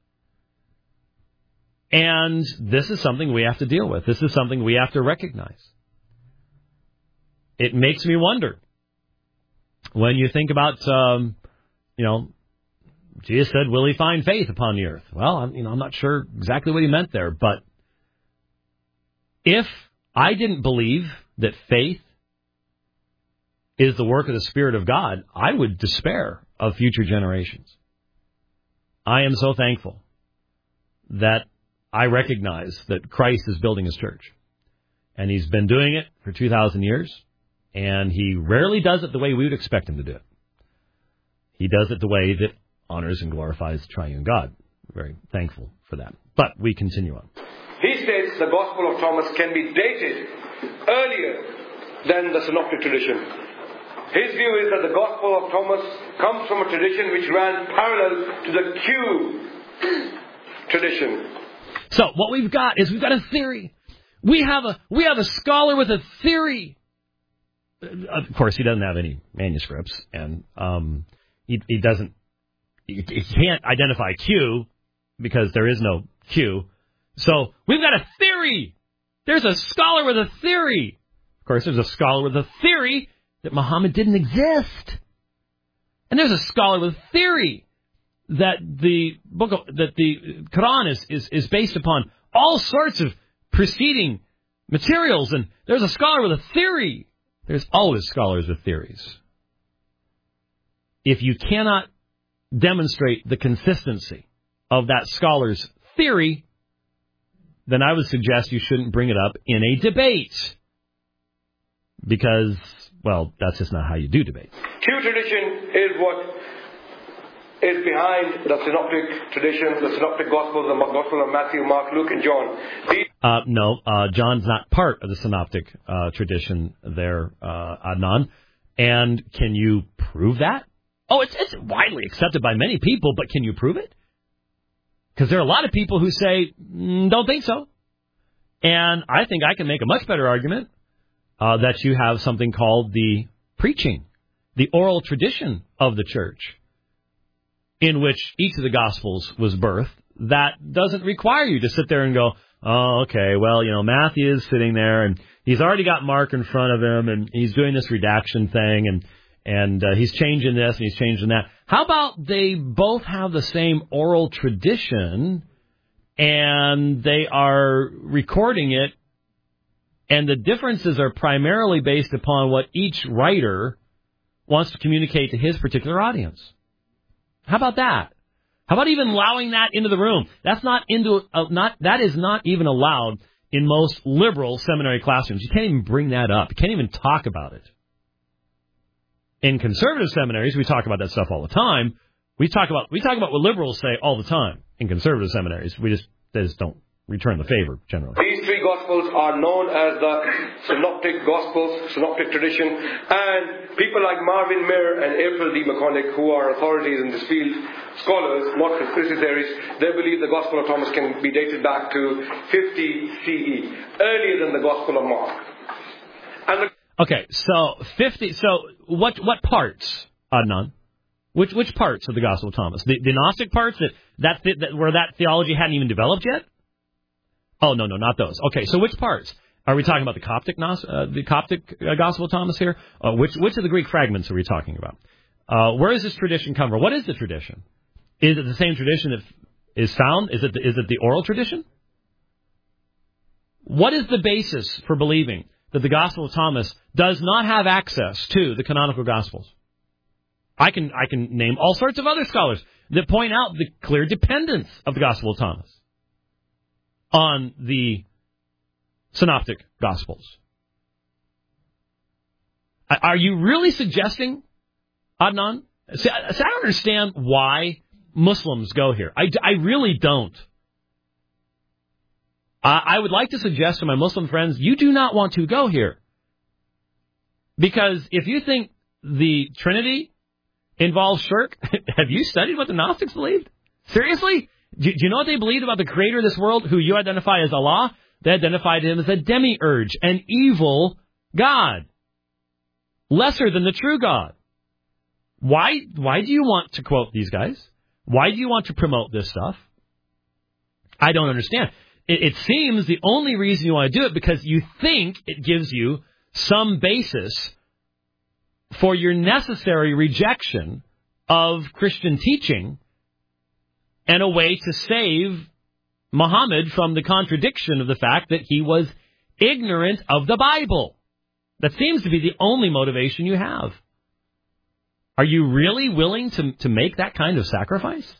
And this is something we have to deal with. This is something we have to recognize. It makes me wonder when you think about, um, you know, Jesus said, will he find faith upon the earth? Well, I'm, you know, I'm not sure exactly what he meant there, but if I didn't believe that faith is the work of the Spirit of God, I would despair of future generations. I am so thankful that I recognize that Christ is building his church. And he's been doing it for two thousand years, and he rarely does it the way we would expect him to do it. He does it the way that honors and glorifies the triune God. Very thankful for that. But we continue on. He states the Gospel of Thomas can be dated earlier than the Synoptic tradition. His view is that the Gospel of Thomas comes from a tradition which ran parallel to the Q tradition. So what we've got is we've got a theory. We have a we have a scholar with a theory. Of course, he doesn't have any manuscripts, and um, he, he doesn't. He can't identify Q because there is no Q. So we've got a theory. There's a scholar with a theory. Of course, there's a scholar with a theory that Muhammad didn't exist. And there's a scholar with a theory that the book of, that the Quran is, is, is based upon all sorts of preceding materials. And there's a scholar with a theory. There's always scholars with theories. If you cannot demonstrate the consistency of that scholar's theory, then I would suggest you shouldn't bring it up in a debate. Because, well, that's just not how you do debate. Q tradition is what is behind the Synoptic tradition, the Synoptic Gospels, the Gospel of Matthew, Mark, Luke, and John. These uh, no, uh, John's not part of the Synoptic uh, tradition there, uh, Adnan. And can you prove that? Oh, it's, it's widely accepted by many people, but can you prove it? Because there are a lot of people who say, mm, don't think so. And I think I can make a much better argument uh, that you have something called the preaching, the oral tradition of the church, in which each of the Gospels was birthed, that doesn't require you to sit there and go, oh, okay, well, you know, Matthew is sitting there, and he's already got Mark in front of him, and he's doing this redaction thing, and and uh, he's changing this, and he's changing that. How about they both have the same oral tradition, and they are recording it, and the differences are primarily based upon what each writer wants to communicate to his particular audience? How about that? How about even allowing that into the room? That's not into uh, not that is not even allowed in most liberal seminary classrooms. You can't even bring that up. You can't even talk about it. In conservative seminaries, we talk about that stuff all the time. We talk about we talk about what liberals say all the time in conservative seminaries. We just they just don't return the favor generally. These three Gospels are known as the Synoptic Gospels, Synoptic tradition, and people like Marvin Meir and April D. McConaughey, who are authorities in this field, scholars, not conspiracy theories, they believe the Gospel of Thomas can be dated back to fifty C E, earlier than the Gospel of Mark. And the Okay, so fifty. So what what parts, Adnan? Which which parts of the Gospel of Thomas? The, the Gnostic parts that, that that where that theology hadn't even developed yet? Oh no no not those. Okay, so which parts? Are we talking about the Coptic uh, the Coptic uh, Gospel of Thomas here? Uh, which which of the Greek fragments are we talking about? Uh, where does this tradition come from? What is the tradition? Is it the same tradition that is found? Is it the, is it the oral tradition? What is the basis for believing that the Gospel of Thomas does not have access to the canonical Gospels? I can I can name all sorts of other scholars that point out the clear dependence of the Gospel of Thomas on the Synoptic Gospels. Are you really suggesting, Adnan? See, I, see, I don't understand why Muslims go here. I, I really don't. Uh, I would like to suggest to my Muslim friends, you do not want to go here. Because if you think the Trinity involves shirk, have you studied what the Gnostics believed? Seriously? Do, do you know what they believed about the creator of this world, who you identify as Allah? They identified him as a demiurge, an evil God, lesser than the true God. Why, why do you want to quote these guys? Why do you want to promote this stuff? I don't understand. It, it seems the only reason you want to do it because you think it gives you some basis for your necessary rejection of Christian teaching and a way to save Muhammad from the contradiction of the fact that he was ignorant of the Bible. That seems to be the only motivation you have. Are you really willing to, to make that kind of sacrifice?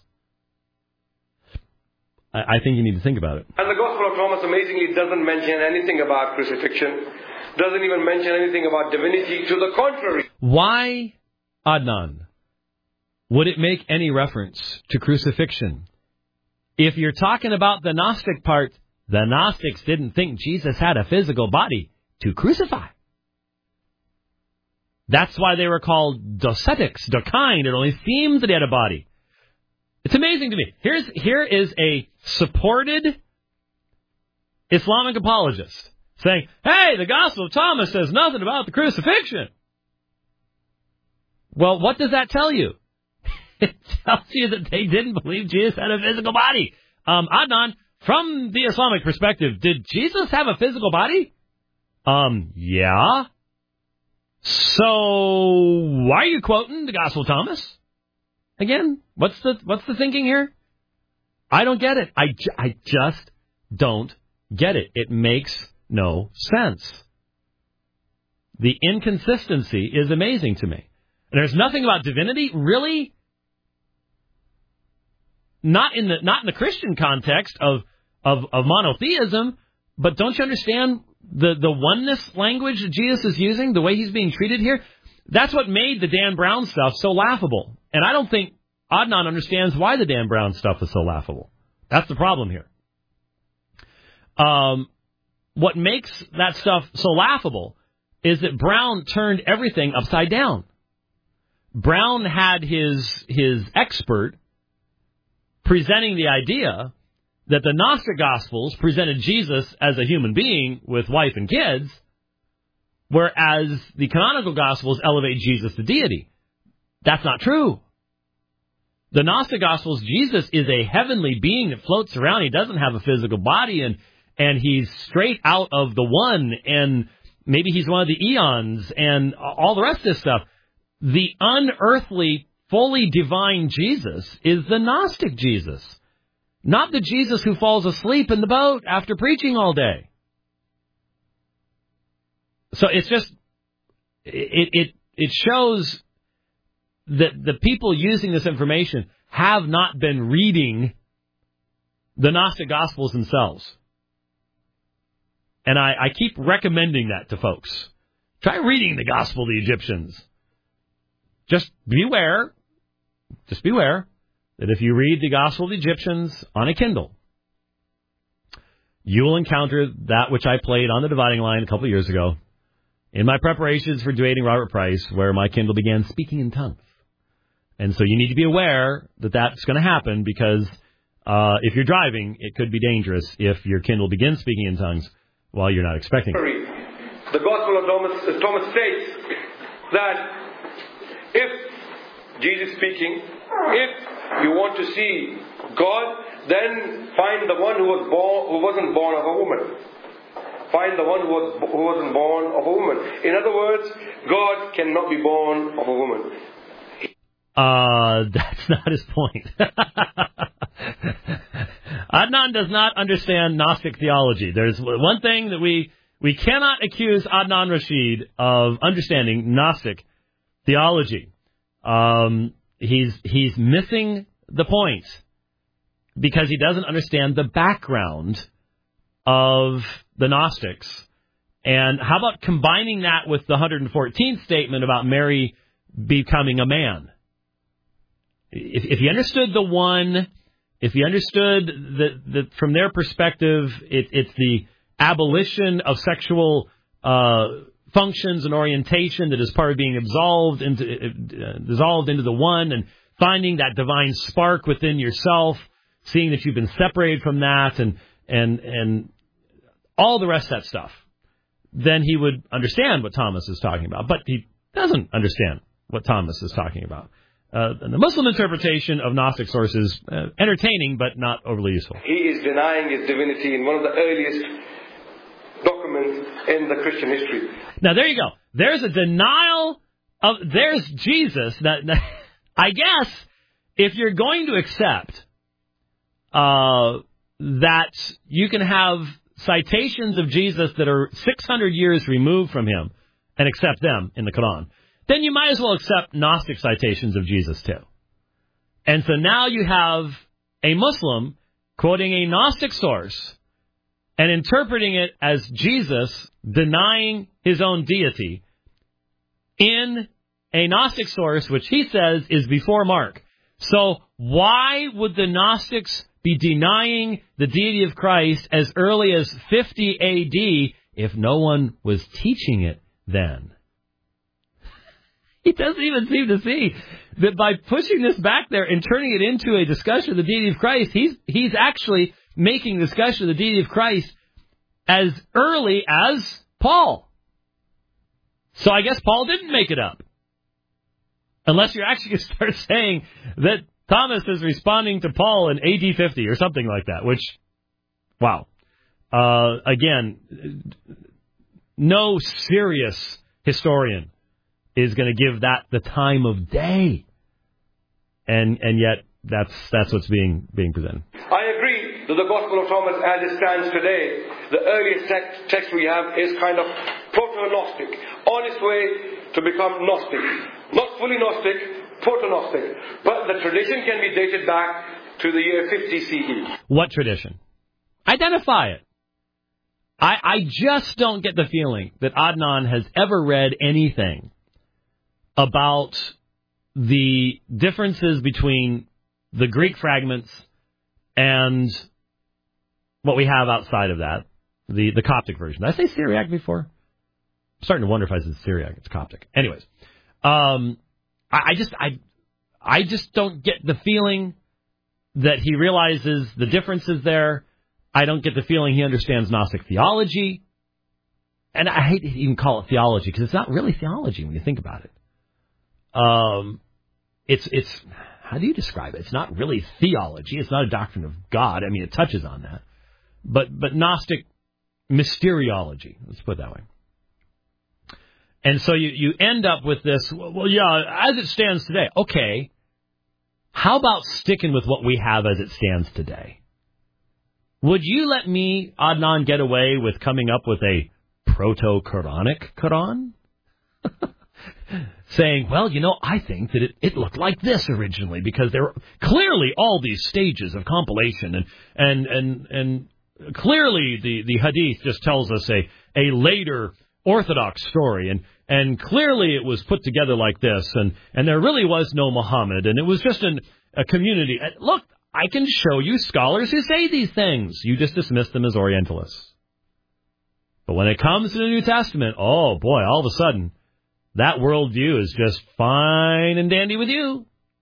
I, I think you need to think about it. And the Gospel of Thomas amazingly doesn't mention anything about crucifixion, doesn't even mention anything about divinity. To the contrary. Why, Adnan, would it make any reference to crucifixion? If you're talking about the Gnostic part, the Gnostics didn't think Jesus had a physical body to crucify. That's why they were called docetics, dokind. It only seems that he had a body. It's amazing to me. Here's Here is a supported Islamic apologist saying, hey, the Gospel of Thomas says nothing about the crucifixion. Well, what does that tell you? It tells you that they didn't believe Jesus had a physical body. Um, Adnan, from the Islamic perspective, did Jesus have a physical body? Um, yeah. So, why are you quoting the Gospel of Thomas? Again, what's the what's the thinking here? I don't get it. I, ju- I just don't get it. It makes no sense. The inconsistency is amazing to me. And there's nothing about divinity, really? Not in the not in the Christian context of, of, of monotheism, but don't you understand the, the oneness language that Jesus is using, the way he's being treated here? That's what made the Dan Brown stuff so laughable. And I don't think Adnan understands why the Dan Brown stuff is so laughable. That's the problem here. Um, what makes that stuff so laughable is that Brown turned everything upside down. Brown had his his expert presenting the idea that the Gnostic Gospels presented Jesus as a human being with wife and kids, whereas the canonical Gospels elevate Jesus to deity. That's not true. The Gnostic Gospels, Jesus is a heavenly being that floats around. He doesn't have a physical body, and and he's straight out of the one, and maybe he's one of the eons, and all the rest of this stuff. The unearthly, fully divine Jesus is the Gnostic Jesus, not the Jesus who falls asleep in the boat after preaching all day. So it's just, it it it shows that the people using this information have not been reading the Gnostic Gospels themselves. And I, I keep recommending that to folks. Try reading the Gospel of the Egyptians. Just beware, just beware that if you read the Gospel of the Egyptians on a Kindle, you will encounter that which I played on the Dividing Line a couple of years ago in my preparations for debating Robert Price, where my Kindle began speaking in tongues. And so you need to be aware that that's going to happen, because uh, if you're driving, it could be dangerous if your Kindle begins speaking in tongues while you're not expecting it. The Gospel of Thomas, Thomas states that if Jesus speaking, if you want to see God, then find the one who was born, who wasn't born of a woman. Find the one who was who wasn't born of a woman. In other words, God cannot be born of a woman. Uh, that's not his point. Adnan does not understand Gnostic theology. There's one thing that we we cannot accuse Adnan Rashid of understanding Gnostic theology. Um, he's he's missing the point because he doesn't understand the background of the Gnostics. And how about combining that with the one hundred fourteenth statement about Mary becoming a man? If, if you understood the one, if you understood that, that from their perspective, it, it's the abolition of sexual uh, functions and orientation that is part of being absolved into, uh, dissolved into the one, and finding that divine spark within yourself, seeing that you've been separated from that, and and and all the rest of that stuff, then he would understand what Thomas is talking about. But he doesn't understand what Thomas is talking about. Uh, and the Muslim interpretation of Gnostic sources, uh, entertaining but not overly useful. He is denying his divinity in one of the earliest documents in the Christian history. Now, there you go. There's a denial of, there's Jesus. That, that I guess if you're going to accept uh, that you can have citations of Jesus that are six hundred years removed from him and accept them in the Quran, then you might as well accept Gnostic citations of Jesus too. And so now you have a Muslim quoting a Gnostic source and interpreting it as Jesus denying his own deity in a Gnostic source, which he says is before Mark. So why would the Gnostics be denying the deity of Christ as early as fifty A D if no one was teaching it then? He doesn't even seem to see that by pushing this back there and turning it into a discussion of the deity of Christ, he's he's actually making discussion of the deity of Christ as early as Paul. So I guess Paul didn't make it up. Unless you're actually going to start saying that Thomas is responding to Paul in A D fifty or something like that, which, wow. Uh, again, no serious historian is going to give that the time of day. And and yet that's that's what's being being presented. I agree that the Gospel of Thomas as it stands today, the earliest text, text we have is kind of proto-Gnostic, on its way to become Gnostic. Not fully Gnostic, proto-Gnostic. But the tradition can be dated back to the year fifty C E. What tradition? Identify it. I, I just don't get the feeling that Adnan has ever read anything about the differences between the Greek fragments and what we have outside of that, the, the Coptic version. Did I say Syriac before? starting to wonder if I said Syriac. It's Coptic. Anyways, um, I, I just I I just don't get the feeling that he realizes the differences there. I don't get the feeling he understands Gnostic theology. And I hate to even call it theology because it's not really theology when you think about it. Um, it's it's how do you describe it? It's not really theology. It's not a doctrine of God. I mean, it touches on that, but but Gnostic mysteriology. Let's put it that way. And so you you end up with this. Well, yeah, as it stands today. Okay, how about sticking with what we have as it stands today? Would you let me, Adnan, get away with coming up with a proto-Quranic Quran? Saying, well, you know, I think that it, it looked like this originally because there were clearly all these stages of compilation and and and, and clearly the, the Hadith just tells us a, a later Orthodox story and, and clearly it was put together like this and, and there really was no Muhammad and it was just an, a community. And look, I can show you scholars who say these things. You just dismiss them as Orientalists. But when it comes to the New Testament, oh boy, all of a sudden, that worldview is just fine and dandy with you.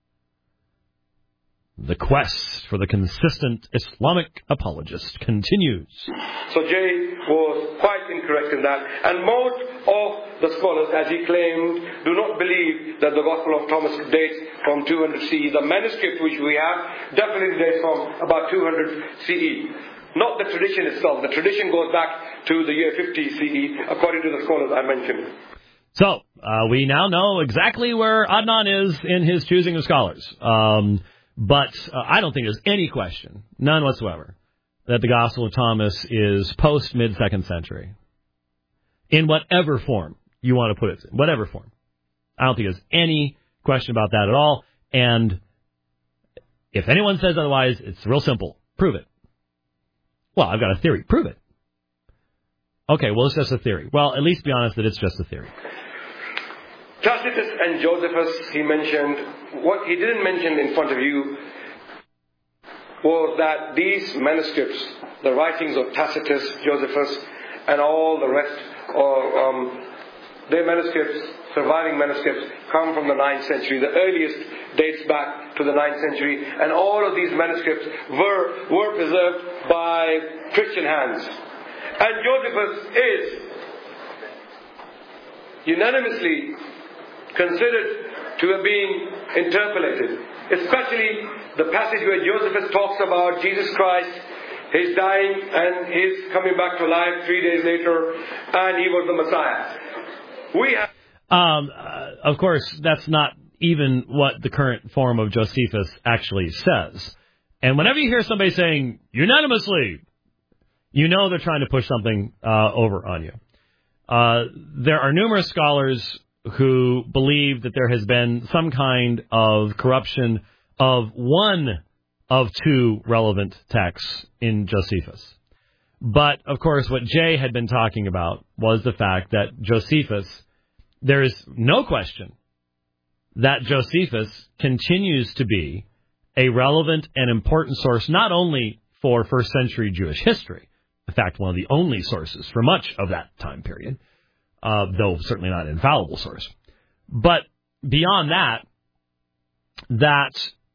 The quest for the consistent Islamic apologist continues. So Jay was quite incorrect in that. And most of the scholars, as he claimed, do not believe that the Gospel of Thomas dates from two hundred C E. The manuscript which we have definitely dates from about two hundred C E. Not the tradition itself. The tradition goes back to the year fifty C E, according to the scholars I mentioned. So, uh, we now know exactly where Adnan is in his choosing of scholars. Um, but uh, I don't think there's any question, none whatsoever, that the Gospel of Thomas is post-mid-second century. In whatever form you want to put it, whatever form. I don't think there's any question about that at all. And if anyone says otherwise, it's real simple. Prove it. Well, I've got a theory. Prove it. Okay, well, it's just a theory. Well, at least be honest that it's just a theory. Tacitus and Josephus, he mentioned, what he didn't mention in front of you was that these manuscripts, the writings of Tacitus, Josephus, and all the rest, or um, their manuscripts, surviving manuscripts, come from the ninth century. The earliest dates back to the ninth century, and all of these manuscripts were, were preserved by Christian hands. And Josephus is unanimously considered to have been interpolated, especially the passage where Josephus talks about Jesus Christ, his dying and his coming back to life three days later, and he was the Messiah. We have... Um, uh, of course, that's not even what the current form of Josephus actually says. And whenever you hear somebody saying unanimously, you know they're trying to push something uh, over on you. Uh, there are numerous scholars who believe that there has been some kind of corruption of one of two relevant texts in Josephus. But, of course, what Jay had been talking about was the fact that Josephus, there is no question that Josephus continues to be a relevant and important source not only for first century Jewish history, in fact, one of the only sources for much of that time period, uh, though certainly not an infallible source. But beyond that, that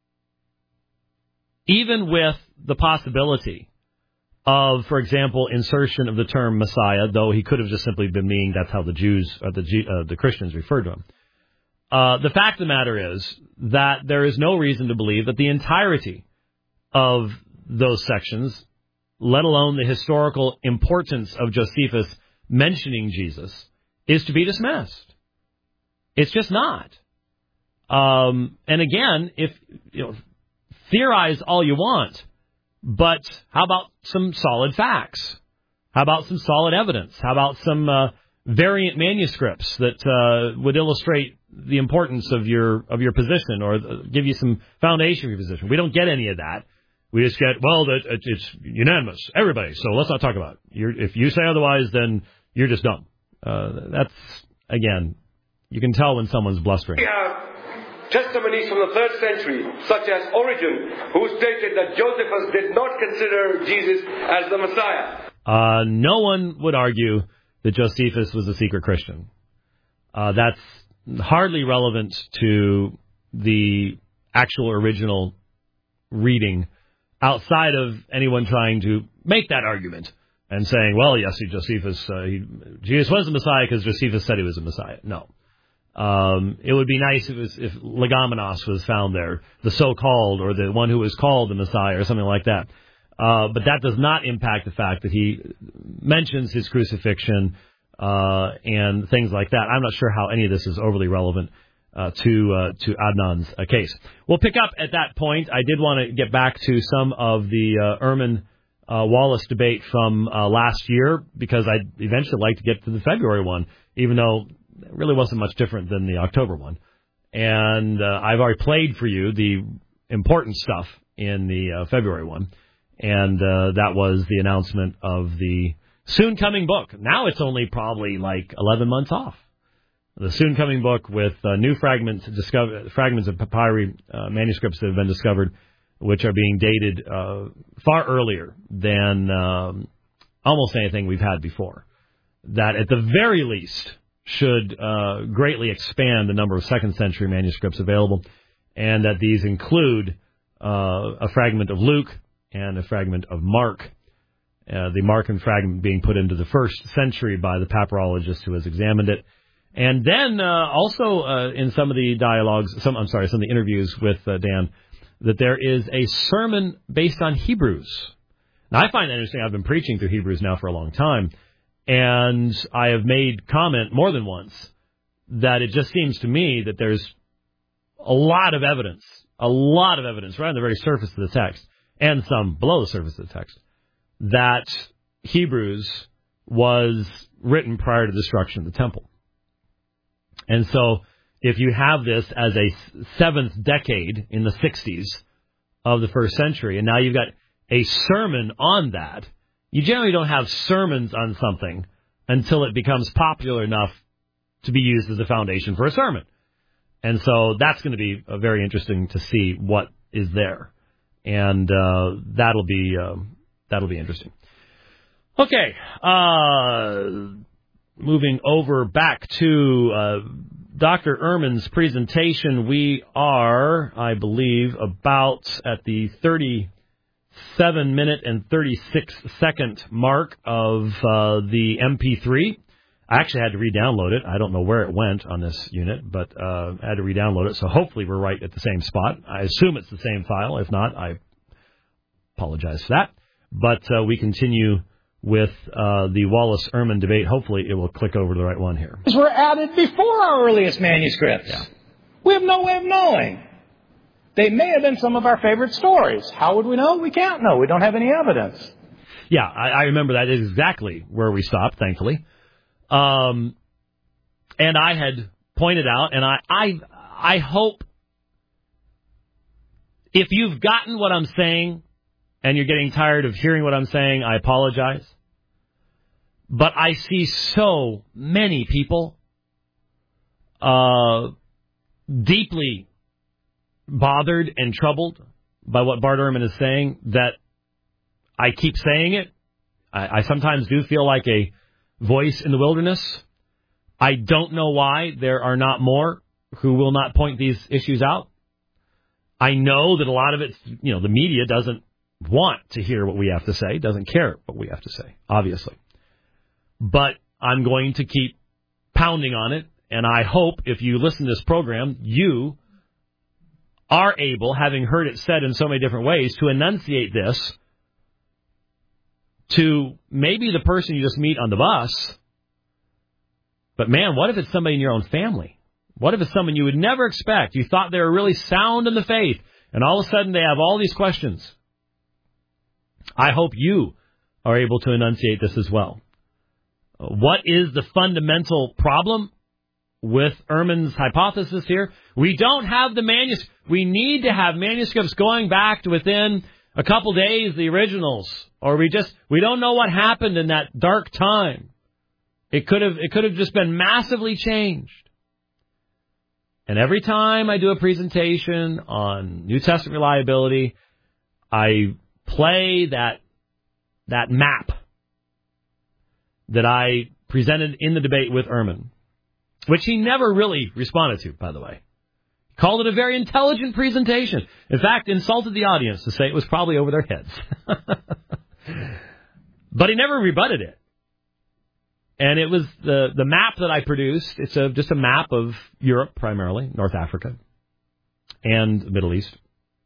even with the possibility of, for example, insertion of the term Messiah, though he could have just simply been meaning that's how the Jews or the uh, the Christians referred to him, uh, the fact of the matter is that there is no reason to believe that the entirety of those sections, let alone the historical importance of Josephus mentioning Jesus, is to be dismissed. It's just not. Um, and again, if you know, theorize all you want, but how about some solid facts? How about some solid evidence? How about some uh, variant manuscripts that uh, would illustrate the importance of your of your position or give you some foundation of your position? We don't get any of that. We just get, well, that it's unanimous, everybody, so let's not talk about it. You're, if you say otherwise, then you're just dumb. Uh, that's, again, you can tell when someone's blustering. We have testimonies from the third century, such as Origen, who stated that Josephus did not consider Jesus as the Messiah. Uh, no one would argue that Josephus was a secret Christian. Uh, that's hardly relevant to the actual original reading outside of anyone trying to make that argument and saying, well, yes, he, Josephus, uh, he, Jesus was the Messiah because Josephus said he was a Messiah. No. Um, it would be nice if, it was, if Legomenos was found there, the so-called, or the one who was called the Messiah, or something like that. Uh, but that does not impact the fact that he mentions his crucifixion uh, and things like that. I'm not sure how any of this is overly relevant uh, to uh, to Adnan's uh, case. We'll pick up at that point. I did want to get back to some of the uh, Ehrman uh, Wallace debate from uh, last year, because I'd eventually like to get to the February one, even though it really wasn't much different than the October one. And uh, I've already played for you the important stuff in the uh, February one. And uh, that was the announcement of the soon-coming book. Now it's only probably like eleven months off. The soon-coming book with uh, new fragments discover, fragments of papyri uh, manuscripts that have been discovered, which are being dated uh, far earlier than um, almost anything we've had before. That at the very least should uh, greatly expand the number of second-century manuscripts available, and that these include uh, a fragment of Luke and a fragment of Mark, uh, the Markan fragment being put into the first century by the papyrologist who has examined it. And then uh, also uh, in some of the dialogues, some I'm sorry, some of the interviews with uh, Dan, that there is a sermon based on Hebrews. Now, I find that interesting. I've been preaching through Hebrews now for a long time, and I have made comment more than once that it just seems to me that there's a lot of evidence, a lot of evidence right on the very surface of the text, and some below the surface of the text, that Hebrews was written prior to the destruction of the temple. And so if you have this as a seventh decade in the sixties of the first century, and now you've got a sermon on that, you generally don't have sermons on something until it becomes popular enough to be used as a foundation for a sermon. And so that's going to be uh, very interesting to see what is there. And uh, that'll be uh, that'll be interesting. Okay, uh, moving over back to uh, Doctor Ehrman's presentation, we are, I believe, about at the thirty-seven minute and thirty-six second mark of uh, the M P three. I actually had to re-download it. I don't know where it went on this unit, but uh, I had to re-download it. So hopefully we're right at the same spot. I assume it's the same file. If not, I apologize for that. But uh, we continue with uh, the Wallace-Ehrman debate. Hopefully it will click over to the right one here. These were added before our earliest manuscripts. Yeah. We have no way of knowing. They may have been some of our favorite stories. How would we know? We can't know. We don't have any evidence. Yeah, I, I remember that is exactly where we stopped, thankfully. Um, and I had pointed out, and I, I, I hope if you've gotten what I'm saying and you're getting tired of hearing what I'm saying, I apologize. But I see so many people uh, deeply bothered and troubled by what Bart Ehrman is saying that I keep saying it. I, I sometimes do feel like a voice in the wilderness. I don't know why there are not more who will not point these issues out. I know that a lot of it, you know, the media doesn't want to hear what we have to say, doesn't care what we have to say, obviously. But I'm going to keep pounding on it, and I hope if you listen to this program, you are able, having heard it said in so many different ways, to enunciate this to maybe the person you just meet on the bus. But, man, what if it's somebody in your own family? What if it's someone you would never expect? You thought they were really sound in the faith, and all of a sudden they have all these questions. I hope you are able to enunciate this as well. What is the fundamental problem with Ehrman's hypothesis here? We don't have the manuscripts. We need to have manuscripts going back to within a couple days, the originals, or we just we don't know what happened in that dark time. It could have it could have just been massively changed. And every time I do a presentation on New Testament reliability, I play that that map that I presented in the debate with Ehrman, which he never really responded to, by the way. Called it a very intelligent presentation. In fact, insulted the audience to say it was probably over their heads. But he never rebutted it. And it was the, the map that I produced. It's a, just a map of Europe, primarily, North Africa, and the Middle East.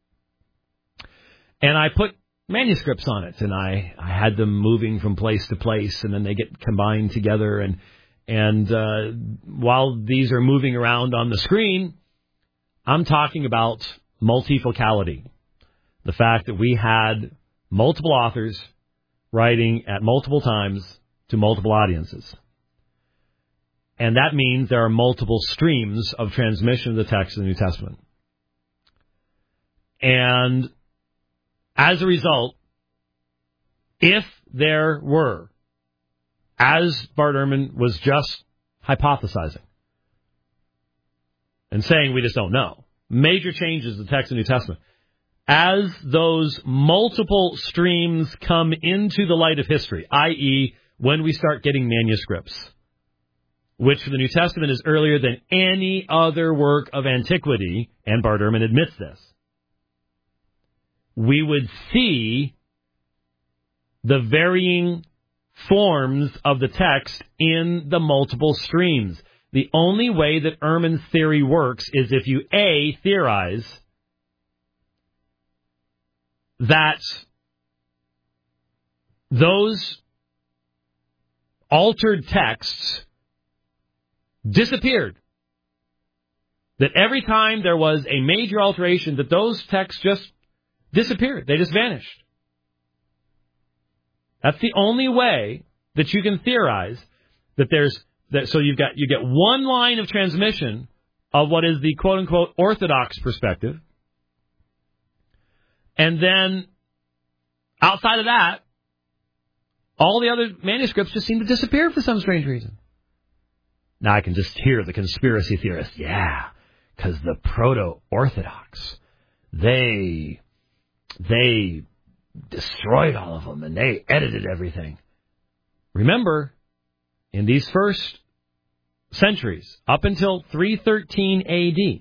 And I put manuscripts on it, and I, I had them moving from place to place, and then they get combined together. And, and uh, while these are moving around on the screen, I'm talking about multifocality, the fact that we had multiple authors writing at multiple times to multiple audiences. And that means there are multiple streams of transmission of the text of the New Testament. And as a result, if there were, as Bart Ehrman was just hypothesizing, and saying we just don't know, major changes in the text of the New Testament, as those multiple streams come into the light of history, that is, when we start getting manuscripts, which for the New Testament is earlier than any other work of antiquity, and Bart Ehrman admits this, we would see the varying forms of the text in the multiple streams. The only way that Ehrman's theory works is if you, A, theorize that those altered texts disappeared. That every time there was a major alteration, that those texts just disappeared. They just vanished. That's the only way that you can theorize that there's that. So you've got you get one line of transmission of what is the quote unquote orthodox perspective, and then outside of that, all the other manuscripts just seem to disappear for some strange reason. Now I can just hear the conspiracy theorists. Yeah, because the proto-Orthodox, they they destroyed all of them and they edited everything. Remember, in these first centuries, up until three thirteen A D,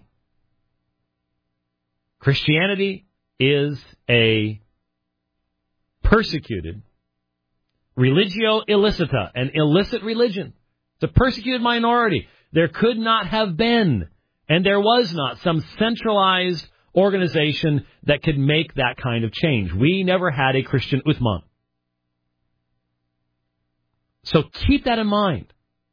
Christianity is a persecuted religio illicita, an illicit religion. It's a persecuted minority. There could not have been, and there was not, some centralized organization that could make that kind of change. We never had a Christian Uthman. So keep that in mind.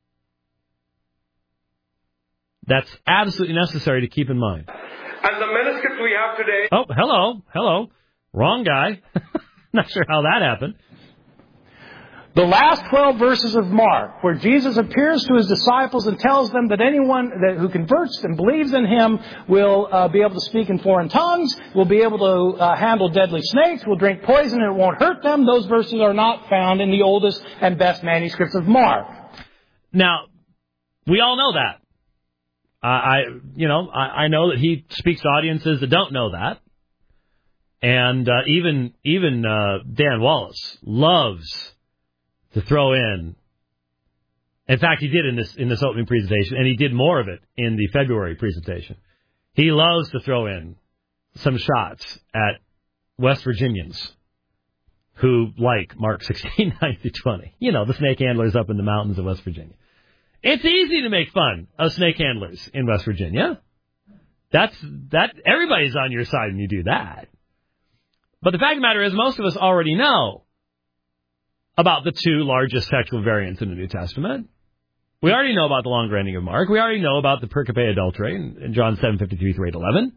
That's absolutely necessary to keep in mind. And the manuscript we have today... Oh, hello, hello. Wrong guy. Not sure how that happened. The last twelve verses of Mark, where Jesus appears to his disciples and tells them that anyone that, who converts and believes in him will uh, be able to speak in foreign tongues, will be able to uh, handle deadly snakes, will drink poison and it won't hurt them. Those verses are not found in the oldest and best manuscripts of Mark. Now, we all know that. Uh, I, you know, I, I know that he speaks to audiences that don't know that. And uh, even even uh, Dan Wallace loves to throw in. In fact, he did in this in this opening presentation, and he did more of it in the February presentation. He loves to throw in some shots at West Virginians who like Mark sixteen, nine through twenty. You know, the snake handlers up in the mountains of West Virginia. It's easy to make fun of snake handlers in West Virginia. That's that. Everybody's on your side when you do that. But the fact of the matter is, most of us already know about the two largest sexual variants in the New Testament. We already know about the longer ending of Mark. We already know about the pericope adultery in, in John seven fifty-three through eight eleven.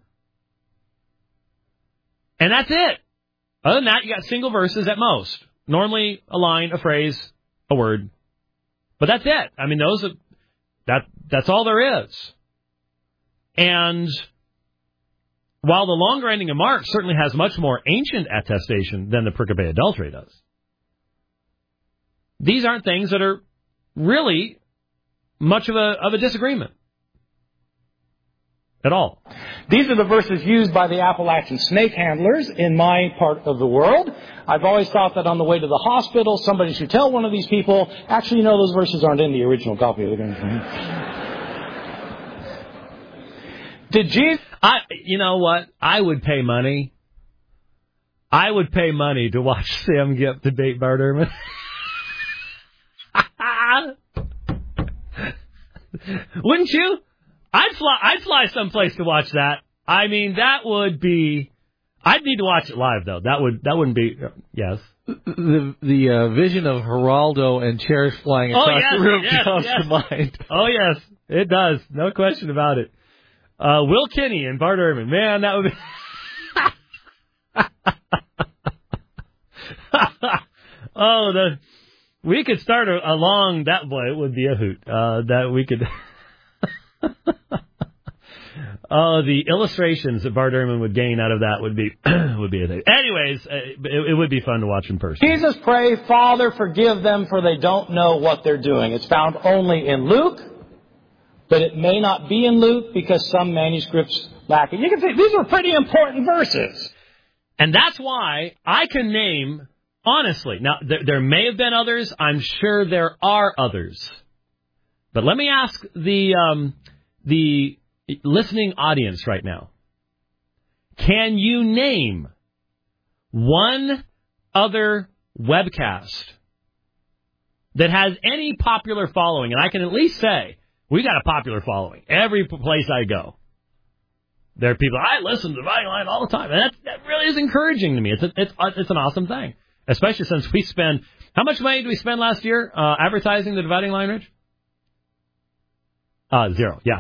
And that's it. Other than that, you got single verses at most. Normally a line, a phrase, a word. But that's it. I mean, those are, that that's all there is. And while the longer ending of Mark certainly has much more ancient attestation than the pericope adultery does, these aren't things that are really much of a of a disagreement. at all. These are the verses used by the Appalachian snake handlers in my part of the world. I've always thought that on the way to the hospital, somebody should tell one of these people, actually, no, those verses aren't in the original copy of the Did Jesus... I, you know what? I would pay money. I would pay money to watch Sam Gipp debate Bart Ehrman. Wouldn't you? I'd fly. I'd fly someplace to watch that. I mean, that would be. I'd need to watch it live, though. That would. That wouldn't be. Yes. The the uh, vision of Geraldo and chairs flying across oh, yes, the room yes, comes yes. to mind. Oh yes, it does. No question about it. Uh, Will Kinney and Bart Ehrman. Man, that would be. oh, the. We could start a, along that way. It would be a hoot. Uh, that we could. Oh, uh, the illustrations that Bart Ehrman would gain out of that would be would be a thing. Anyways, uh, it, it would be fun to watch in person. Jesus prayed, Father, forgive them, for they don't know what they're doing. It's found only in Luke, but it may not be in Luke because some manuscripts lack it. You can see these are pretty important verses. And that's why I can name, honestly, now there, there may have been others. I'm sure there are others. But let me ask the um, the listening audience right now. Can you name one other webcast that has any popular following? And I can at least say, we got a popular following. Every place I go, there are people, I listen to the Dividing Line all the time. And that, that really is encouraging to me. It's, a, it's, it's an awesome thing. Especially since we spend, how much money did we spend last year uh, advertising the Dividing Line, Rich? Uh, zero, yeah.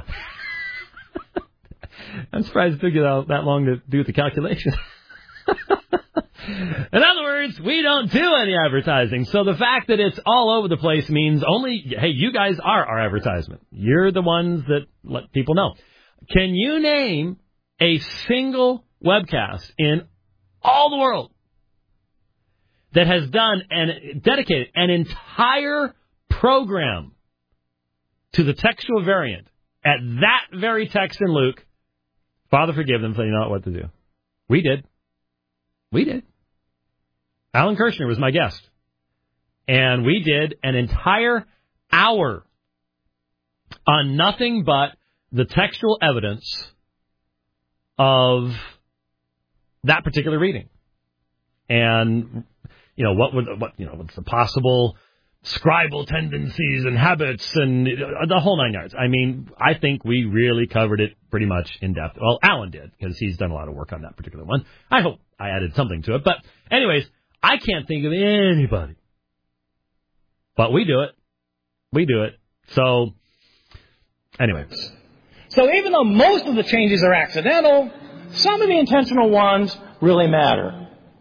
I'm surprised it took you that long to do the calculation. In other words, we don't do any advertising. So the fact that it's all over the place means only, hey, you guys are our advertisement. You're the ones that let people know. Can you name a single webcast in all the world that has done and dedicated an entire program to the textual variant at that very text in Luke? Father, forgive them, so you know what to do. We did. We did. Alan Kirshner was my guest. And we did an entire hour on nothing but the textual evidence of that particular reading. And, you know, what would, what, you know, what's the possible scribal tendencies and habits and the whole nine yards. I mean, I think we really covered it pretty much in depth. Well, Alan did, because he's done a lot of work on that particular one. I hope I added something to it. But anyways, I can't think of anybody. But we do it. We do it. So, anyway. So even though most of the changes are accidental, some of the intentional ones really matter.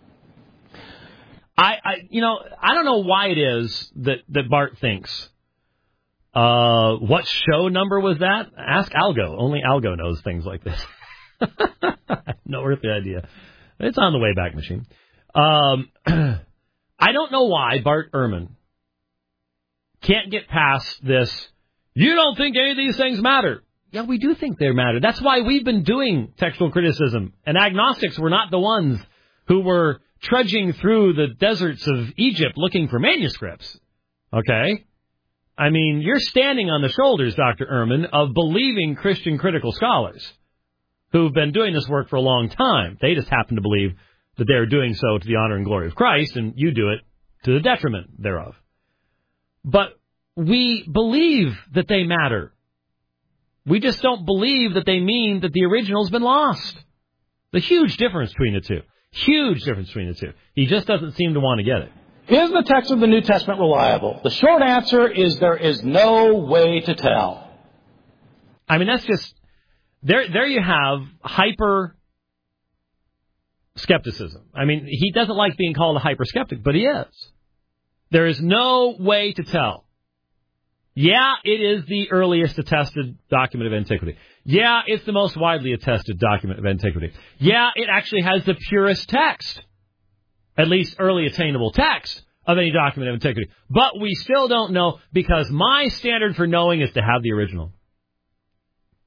I, I, you know, I don't know why it is that, that Bart thinks. Uh, what show number was that? Ask Algo. Only Algo knows things like this. No earthly idea. It's on the Wayback Machine. Um, I don't know why Bart Ehrman can't get past this. You don't think any of these things matter. Yeah, we do think they matter. That's why we've been doing textual criticism. And agnostics were not the ones who were trudging through the deserts of Egypt looking for manuscripts. Okay? I mean, you're standing on the shoulders, Doctor Ehrman, of believing Christian critical scholars who've been doing this work for a long time. They just happen to believe that they're doing so to the honor and glory of Christ, and you do it to the detriment thereof. But we believe that they matter. We just don't believe that they mean that the original's been lost. The huge difference between the two. Huge difference between the two. He just doesn't seem to want to get it. Is the text of the New Testament reliable? The short answer is there is no way to tell. I mean, that's just... There there you have hyper skepticism. I mean, he doesn't like being called a hyper skeptic, but he is. There is no way to tell. Yeah, it is the earliest attested document of antiquity. Yeah, it's the most widely attested document of antiquity. Yeah, it actually has the purest text, at least early attainable text, of any document of antiquity. But we still don't know, because my standard for knowing is to have the original.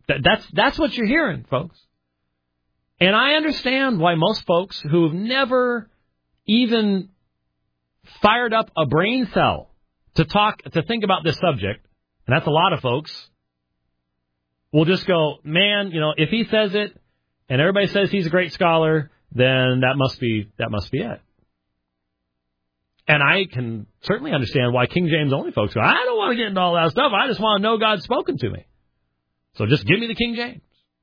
That, that's that's what you're hearing, folks. And I understand why most folks who've never even fired up a brain cell to talk, to think about this subject, and that's a lot of folks, will just go, man, you know, if he says it and everybody says he's a great scholar, then that must be that must be it. And I can certainly understand why King James only folks go, I don't want to get into all that stuff. I just want to know God's spoken to me. So just give me the King James.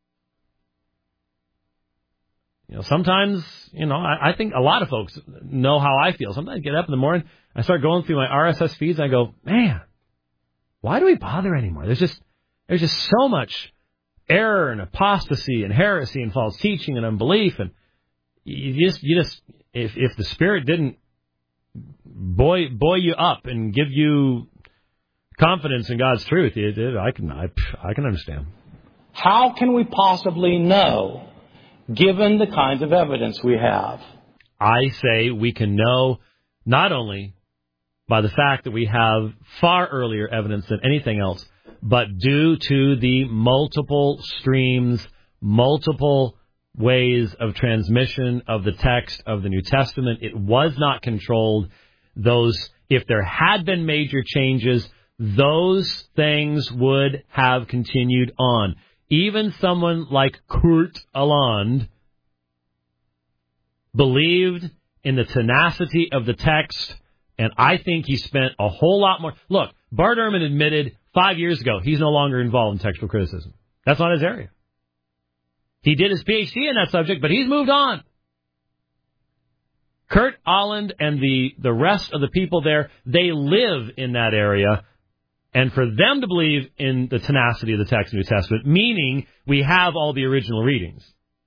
You know, sometimes, you know, I, I think a lot of folks know how I feel. Sometimes I get up in the morning, I start going through my R S S feeds, and I go, man, why do we bother anymore? There's just there's just so much error and apostasy and heresy and false teaching and unbelief, and you just you just if if the Spirit didn't buoy buoy you up and give you confidence in God's truth, it, it, I can I, I can understand. How can we possibly know, given the kinds of evidence we have? I say we can know not only by the fact that we have far earlier evidence than anything else, but due to the multiple streams, multiple ways of transmission of the text of the New Testament. It was not controlled. Those, if there had been major changes, those things would have continued on. Even someone like Kurt Aland believed in the tenacity of the text, and I think he spent a whole lot more. Look, Bart Ehrman admitted five years ago he's no longer involved in textual criticism. That's not his area. He did his P H D in that subject, but he's moved on. Kurt Aland and the, the rest of the people there, they live in that area. And for them to believe in the tenacity of the text of the New Testament, meaning we have all the original readings,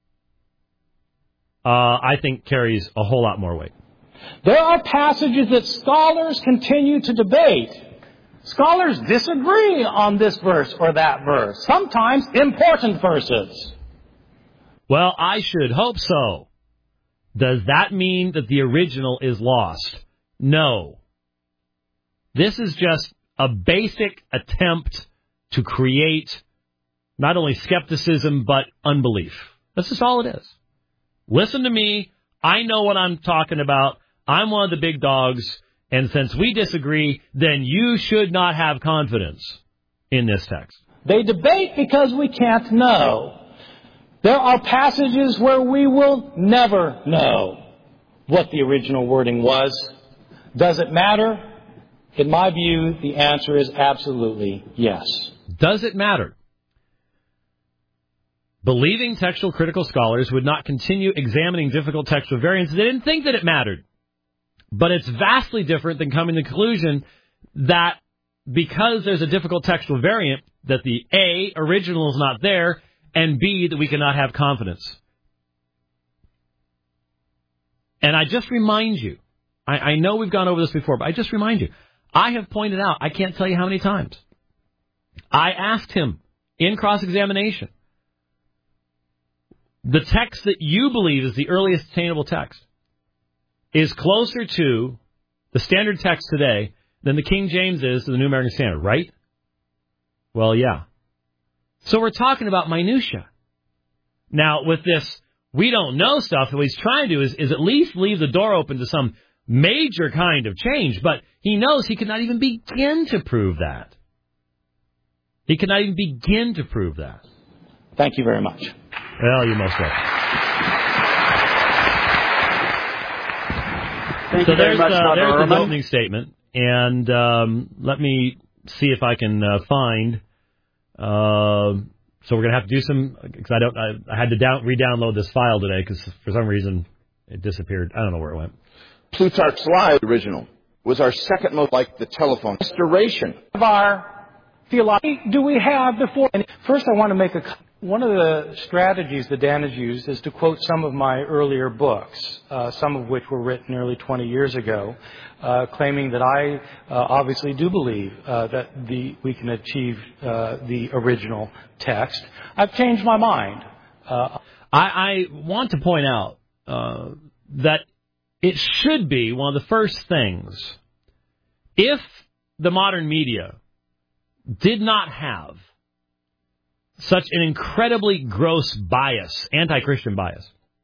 uh, I think carries a whole lot more weight. There are passages that scholars continue to debate. Scholars disagree on this verse or that verse, sometimes important verses. Well, I should hope so. Does that mean that the original is lost? No. This is just a basic attempt to create not only skepticism, but unbelief. That's just all it is. Listen to me. I know what I'm talking about. I'm one of the big dogs. And since we disagree, then you should not have confidence in this text. They debate because we can't know. There are passages where we will never know what the original wording was. Does it matter? In my view, the answer is absolutely yes. Does it matter? Believing textual critical scholars would not continue examining difficult textual variants. They didn't think that it mattered. But it's vastly different than coming to the conclusion that because there's a difficult textual variant, that the A, original is not there, and B, that we cannot have confidence. And I just remind you, I, I know we've gone over this before, but I just remind you, I have pointed out, I can't tell you how many times, I asked him in cross-examination, the text that you believe is the earliest attainable text is closer to the standard text today than the King James is to the New American Standard, right? Well, yeah. So we're talking about minutia. Now, with this we don't know stuff, what he's trying to do is, is at least leave the door open to some major kind of change, but he knows he cannot even begin to prove that. He cannot even begin to prove that. Thank you very much. Well, you're most welcome. Thank so you very there's, much, uh, there's Doctor the opening statement, and um, let me see if I can uh, find. Uh, so we're going to have to do some, because I don't. I, I had to down, re-download this file today because for some reason it disappeared. I don't know where it went. Plutarch's Lives original was our second most, like the telephone restoration of our theology. Do we have before? And first, I want to make a. One of the strategies that Dan has used is to quote some of my earlier books, uh, some of which were written nearly twenty years ago, uh, claiming that I uh, obviously do believe uh, that the we can achieve uh, the original text. I've changed my mind. Uh, I, I want to point out uh, that it should be one of the first things, if the modern media did not have such an incredibly gross bias, anti-Christian bias,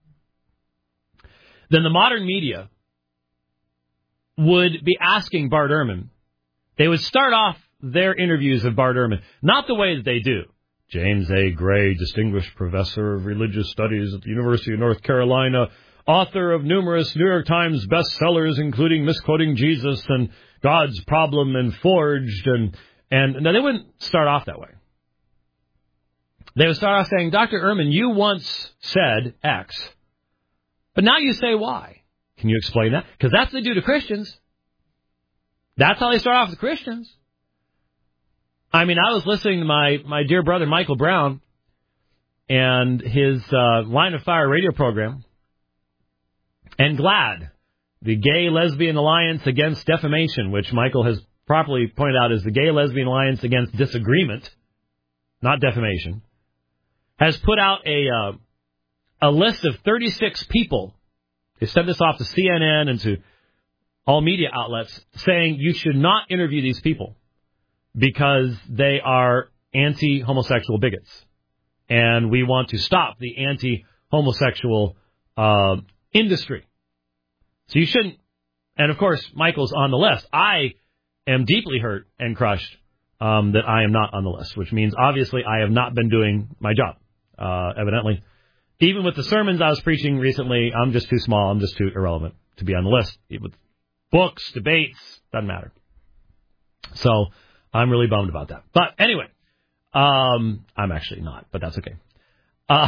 then the modern media would be asking Bart Ehrman, they would start off their interviews of Bart Ehrman, not the way that they do. James A. Gray, distinguished professor of religious studies at the University of North Carolina, author of numerous New York Times bestsellers, including Misquoting Jesus and God's Problem and Forged. And, and no, they wouldn't start off that way. They would start off saying, Doctor Ehrman, you once said X, but now you say Y. Can you explain that? Because that's what they do to Christians. That's how they start off with Christians. I mean, I was listening to my, my dear brother Michael Brown and his uh, Line of Fire radio program, and GLAAD, the Gay Lesbian Alliance Against Defamation, which Michael has properly pointed out is the Gay Lesbian Alliance Against Disagreement, not defamation, has put out a uh, a list of thirty-six people. They sent this off to C N N and to all media outlets saying you should not interview these people because they are anti-homosexual bigots. And we want to stop the anti-homosexual uh, industry. So you shouldn't. And, of course, Michael's on the list. I am deeply hurt and crushed um, that I am not on the list, which means, obviously, I have not been doing my job, uh, evidently. Even with the sermons I was preaching recently, I'm just too small. I'm just too irrelevant to be on the list. With books, debates, doesn't matter. So I'm really bummed about that. But anyway, um, I'm actually not, but that's okay. Uh,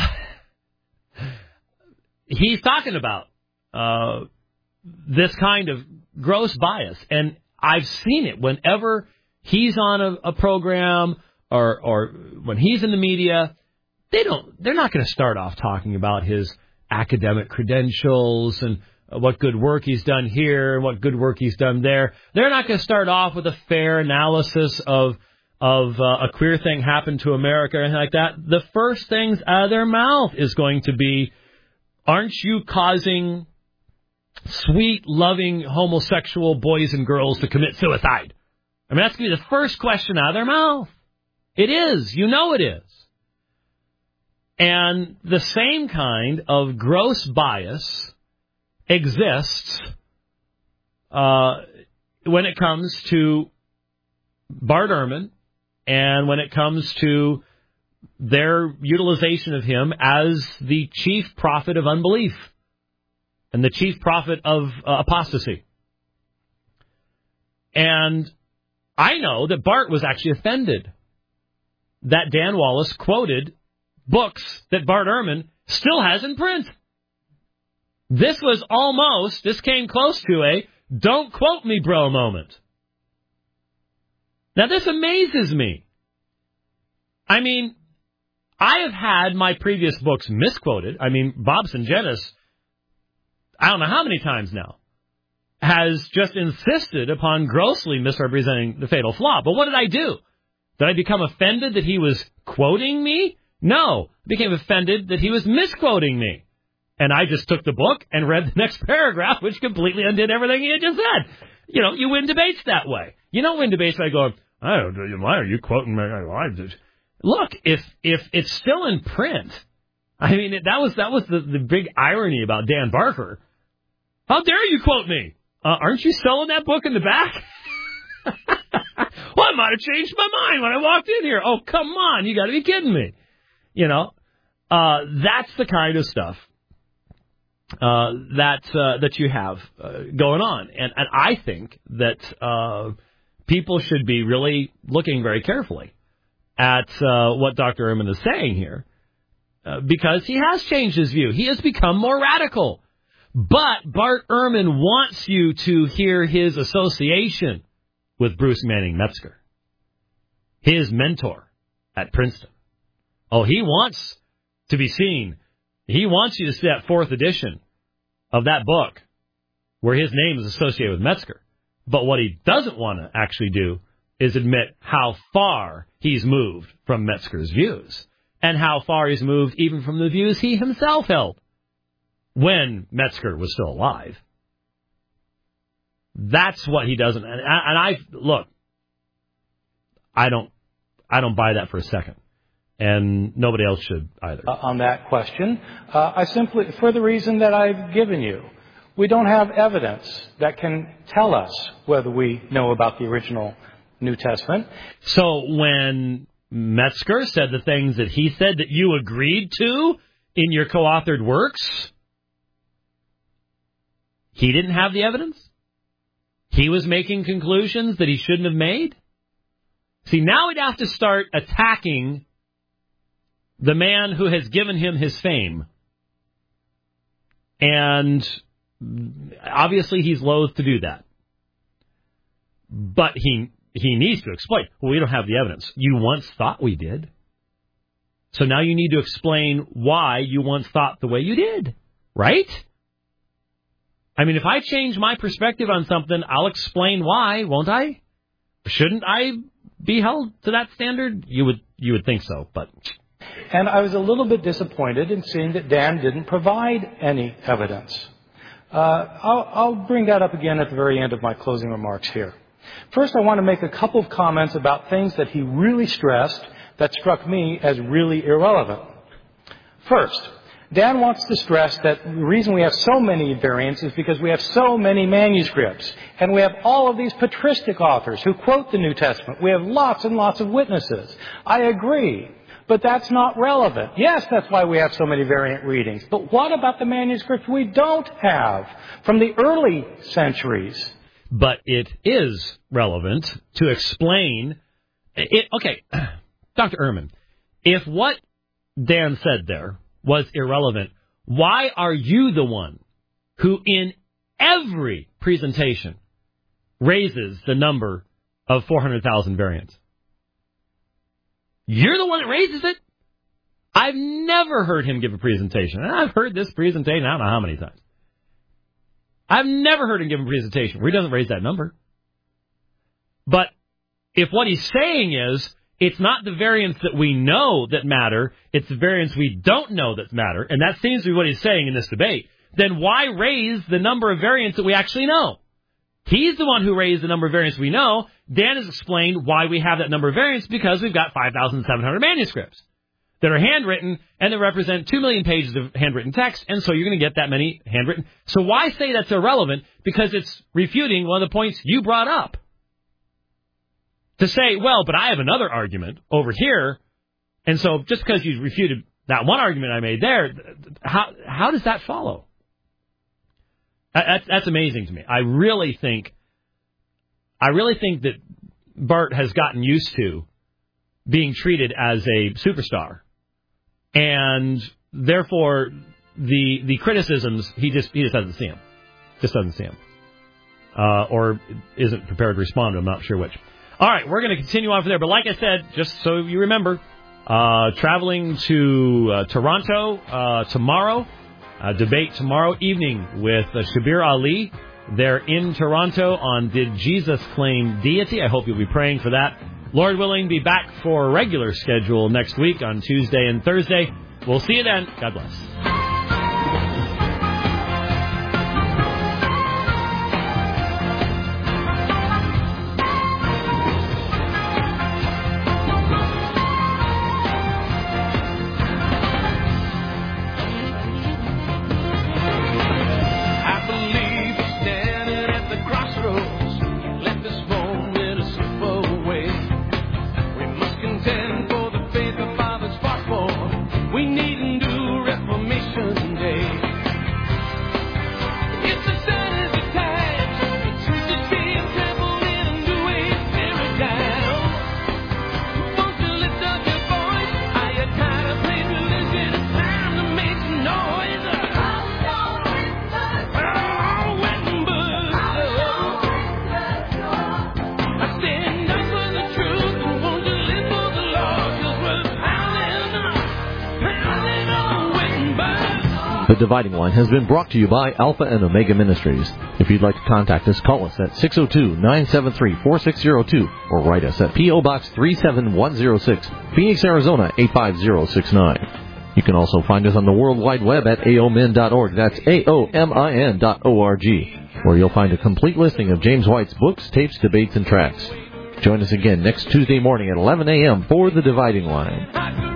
he's talking about uh, this kind of gross bias, and I've seen it whenever he's on a, a program or, or when he's in the media. They don't. They're not going to start off talking about his academic credentials and what good work he's done here and what good work he's done there. They're not going to start off with a fair analysis of of uh, a queer thing happened to America or anything like that. The first things out of their mouth is going to be, "Aren't you causing sweet, loving homosexual boys and girls to commit suicide?" I mean, that's going to be the first question out of their mouth. It is. You know it is. And the same kind of gross bias exists uh, when it comes to Bart Ehrman and when it comes to their utilization of him as the chief prophet of unbelief and the chief prophet of uh, apostasy. And I know that Bart was actually offended that Dan Wallace quoted books that Bart Ehrman still has in print. This was almost, this came close to a don't quote me, bro moment. Now, this amazes me. I mean, I have had my previous books misquoted. I mean, Bob Sungenis, I don't know how many times now, has just insisted upon grossly misrepresenting the Fatal Flaw. But what did I do? Did I become offended that he was quoting me? No, I became offended that he was misquoting me. And I just took the book and read the next paragraph, which completely undid everything he had just said. You know, you win debates that way. You don't win debates by going, I don't know, why are you quoting me? Look, if if it's still in print, I mean, that was that was the, the big irony about Dan Barker. How dare you quote me? Uh, aren't you selling that book in the back? Well, I might have changed my mind when I walked in here. Oh, come on. You got to be kidding me. You know, uh, that's the kind of stuff uh, that uh, that you have uh, going on. And, and I think that uh, people should be really looking very carefully at uh, what Doctor Ehrman is saying here, uh, because he has changed his view. He has become more radical. But Bart Ehrman wants you to hear his association with Bruce Manning Metzger, his mentor at Princeton. Oh, he wants to be seen. He wants you to see that fourth edition of that book where his name is associated with Metzger. But what he doesn't want to actually do is admit how far he's moved from Metzger's views and how far he's moved even from the views he himself held when Metzger was still alive. That's what he doesn't. And I, and I look, I don't, I don't buy that for a second. and nobody else should either. Uh, on that question, uh, I simply, for the reason that I've given you, we don't have evidence that can tell us whether we know about the original New Testament. So when Metzger said the things that he said that you agreed to in your co-authored works, he didn't have the evidence? He was making conclusions that he shouldn't have made? See, now we'd have to start attacking the man who has given him his fame. And obviously he's loath to do that. But he he needs to explain. Well, we don't have the evidence. You once thought we did. So now you need to explain why you once thought the way you did. Right? I mean, if I change my perspective on something, I'll explain why, won't I? Shouldn't I be held to that standard? You would you would think so, but... And I was a little bit disappointed in seeing that Dan didn't provide any evidence. Uh, I'll, I'll bring that up again at the very end of my closing remarks here. First, I want to make a couple of comments about things that he really stressed that struck me as really irrelevant. First, Dan wants to stress that the reason we have so many variants is because we have so many manuscripts. And we have all of these patristic authors who quote the New Testament. We have lots and lots of witnesses. I agree. But that's not relevant. Yes, that's why we have so many variant readings. But what about the manuscripts we don't have from the early centuries? But it is relevant to explain... It, okay, Doctor Ehrman, if what Dan said there was irrelevant, why are you the one who in every presentation raises the number of four hundred thousand variants? You're the one that raises it? I've never heard him give a presentation. And I've heard this presentation I don't know how many times. I've never heard him give a presentation where he doesn't raise that number. But if what he's saying is, it's not the variants that we know that matter, it's the variants we don't know that matter, and that seems to be what he's saying in this debate, then why raise the number of variants that we actually know? He's the one who raised the number of variants we know. Dan has explained why we have that number of variants, because we've got five thousand seven hundred manuscripts that are handwritten, and that represent two million pages of handwritten text, and so you're going to get that many handwritten. So why say that's irrelevant? Because it's refuting one of the points you brought up. To say, well, but I have another argument over here, and so just because you refuted that one argument I made there, how how does that follow? That's, that's amazing to me. I really think, I really think that Bart has gotten used to being treated as a superstar, and therefore the the criticisms he just he just doesn't see them, just doesn't see them, uh, or isn't prepared to respond to them. I'm not sure which. All right, we're going to continue on from there. But like I said, just so you remember, uh, traveling to uh, Toronto uh, tomorrow, uh, debate tomorrow evening with uh, Shabir Ali. They're in Toronto on Did Jesus Claim Deity? I hope you'll be praying for that. Lord willing, be back for a regular schedule next week on Tuesday and Thursday. We'll see you then. God bless. The Dividing Line has been brought to you by Alpha and Omega Ministries. If you'd like to contact us, call us at six oh two, nine seven three, four six oh two or write us at P O. Box three seven one oh six, Phoenix, Arizona eight five zero six nine. You can also find us on the World Wide Web at aomin dot org. That's A O M I N dot O R G, where you'll find a complete listing of James White's books, tapes, debates, and tracts. Join us again next Tuesday morning at eleven a.m. for The Dividing Line.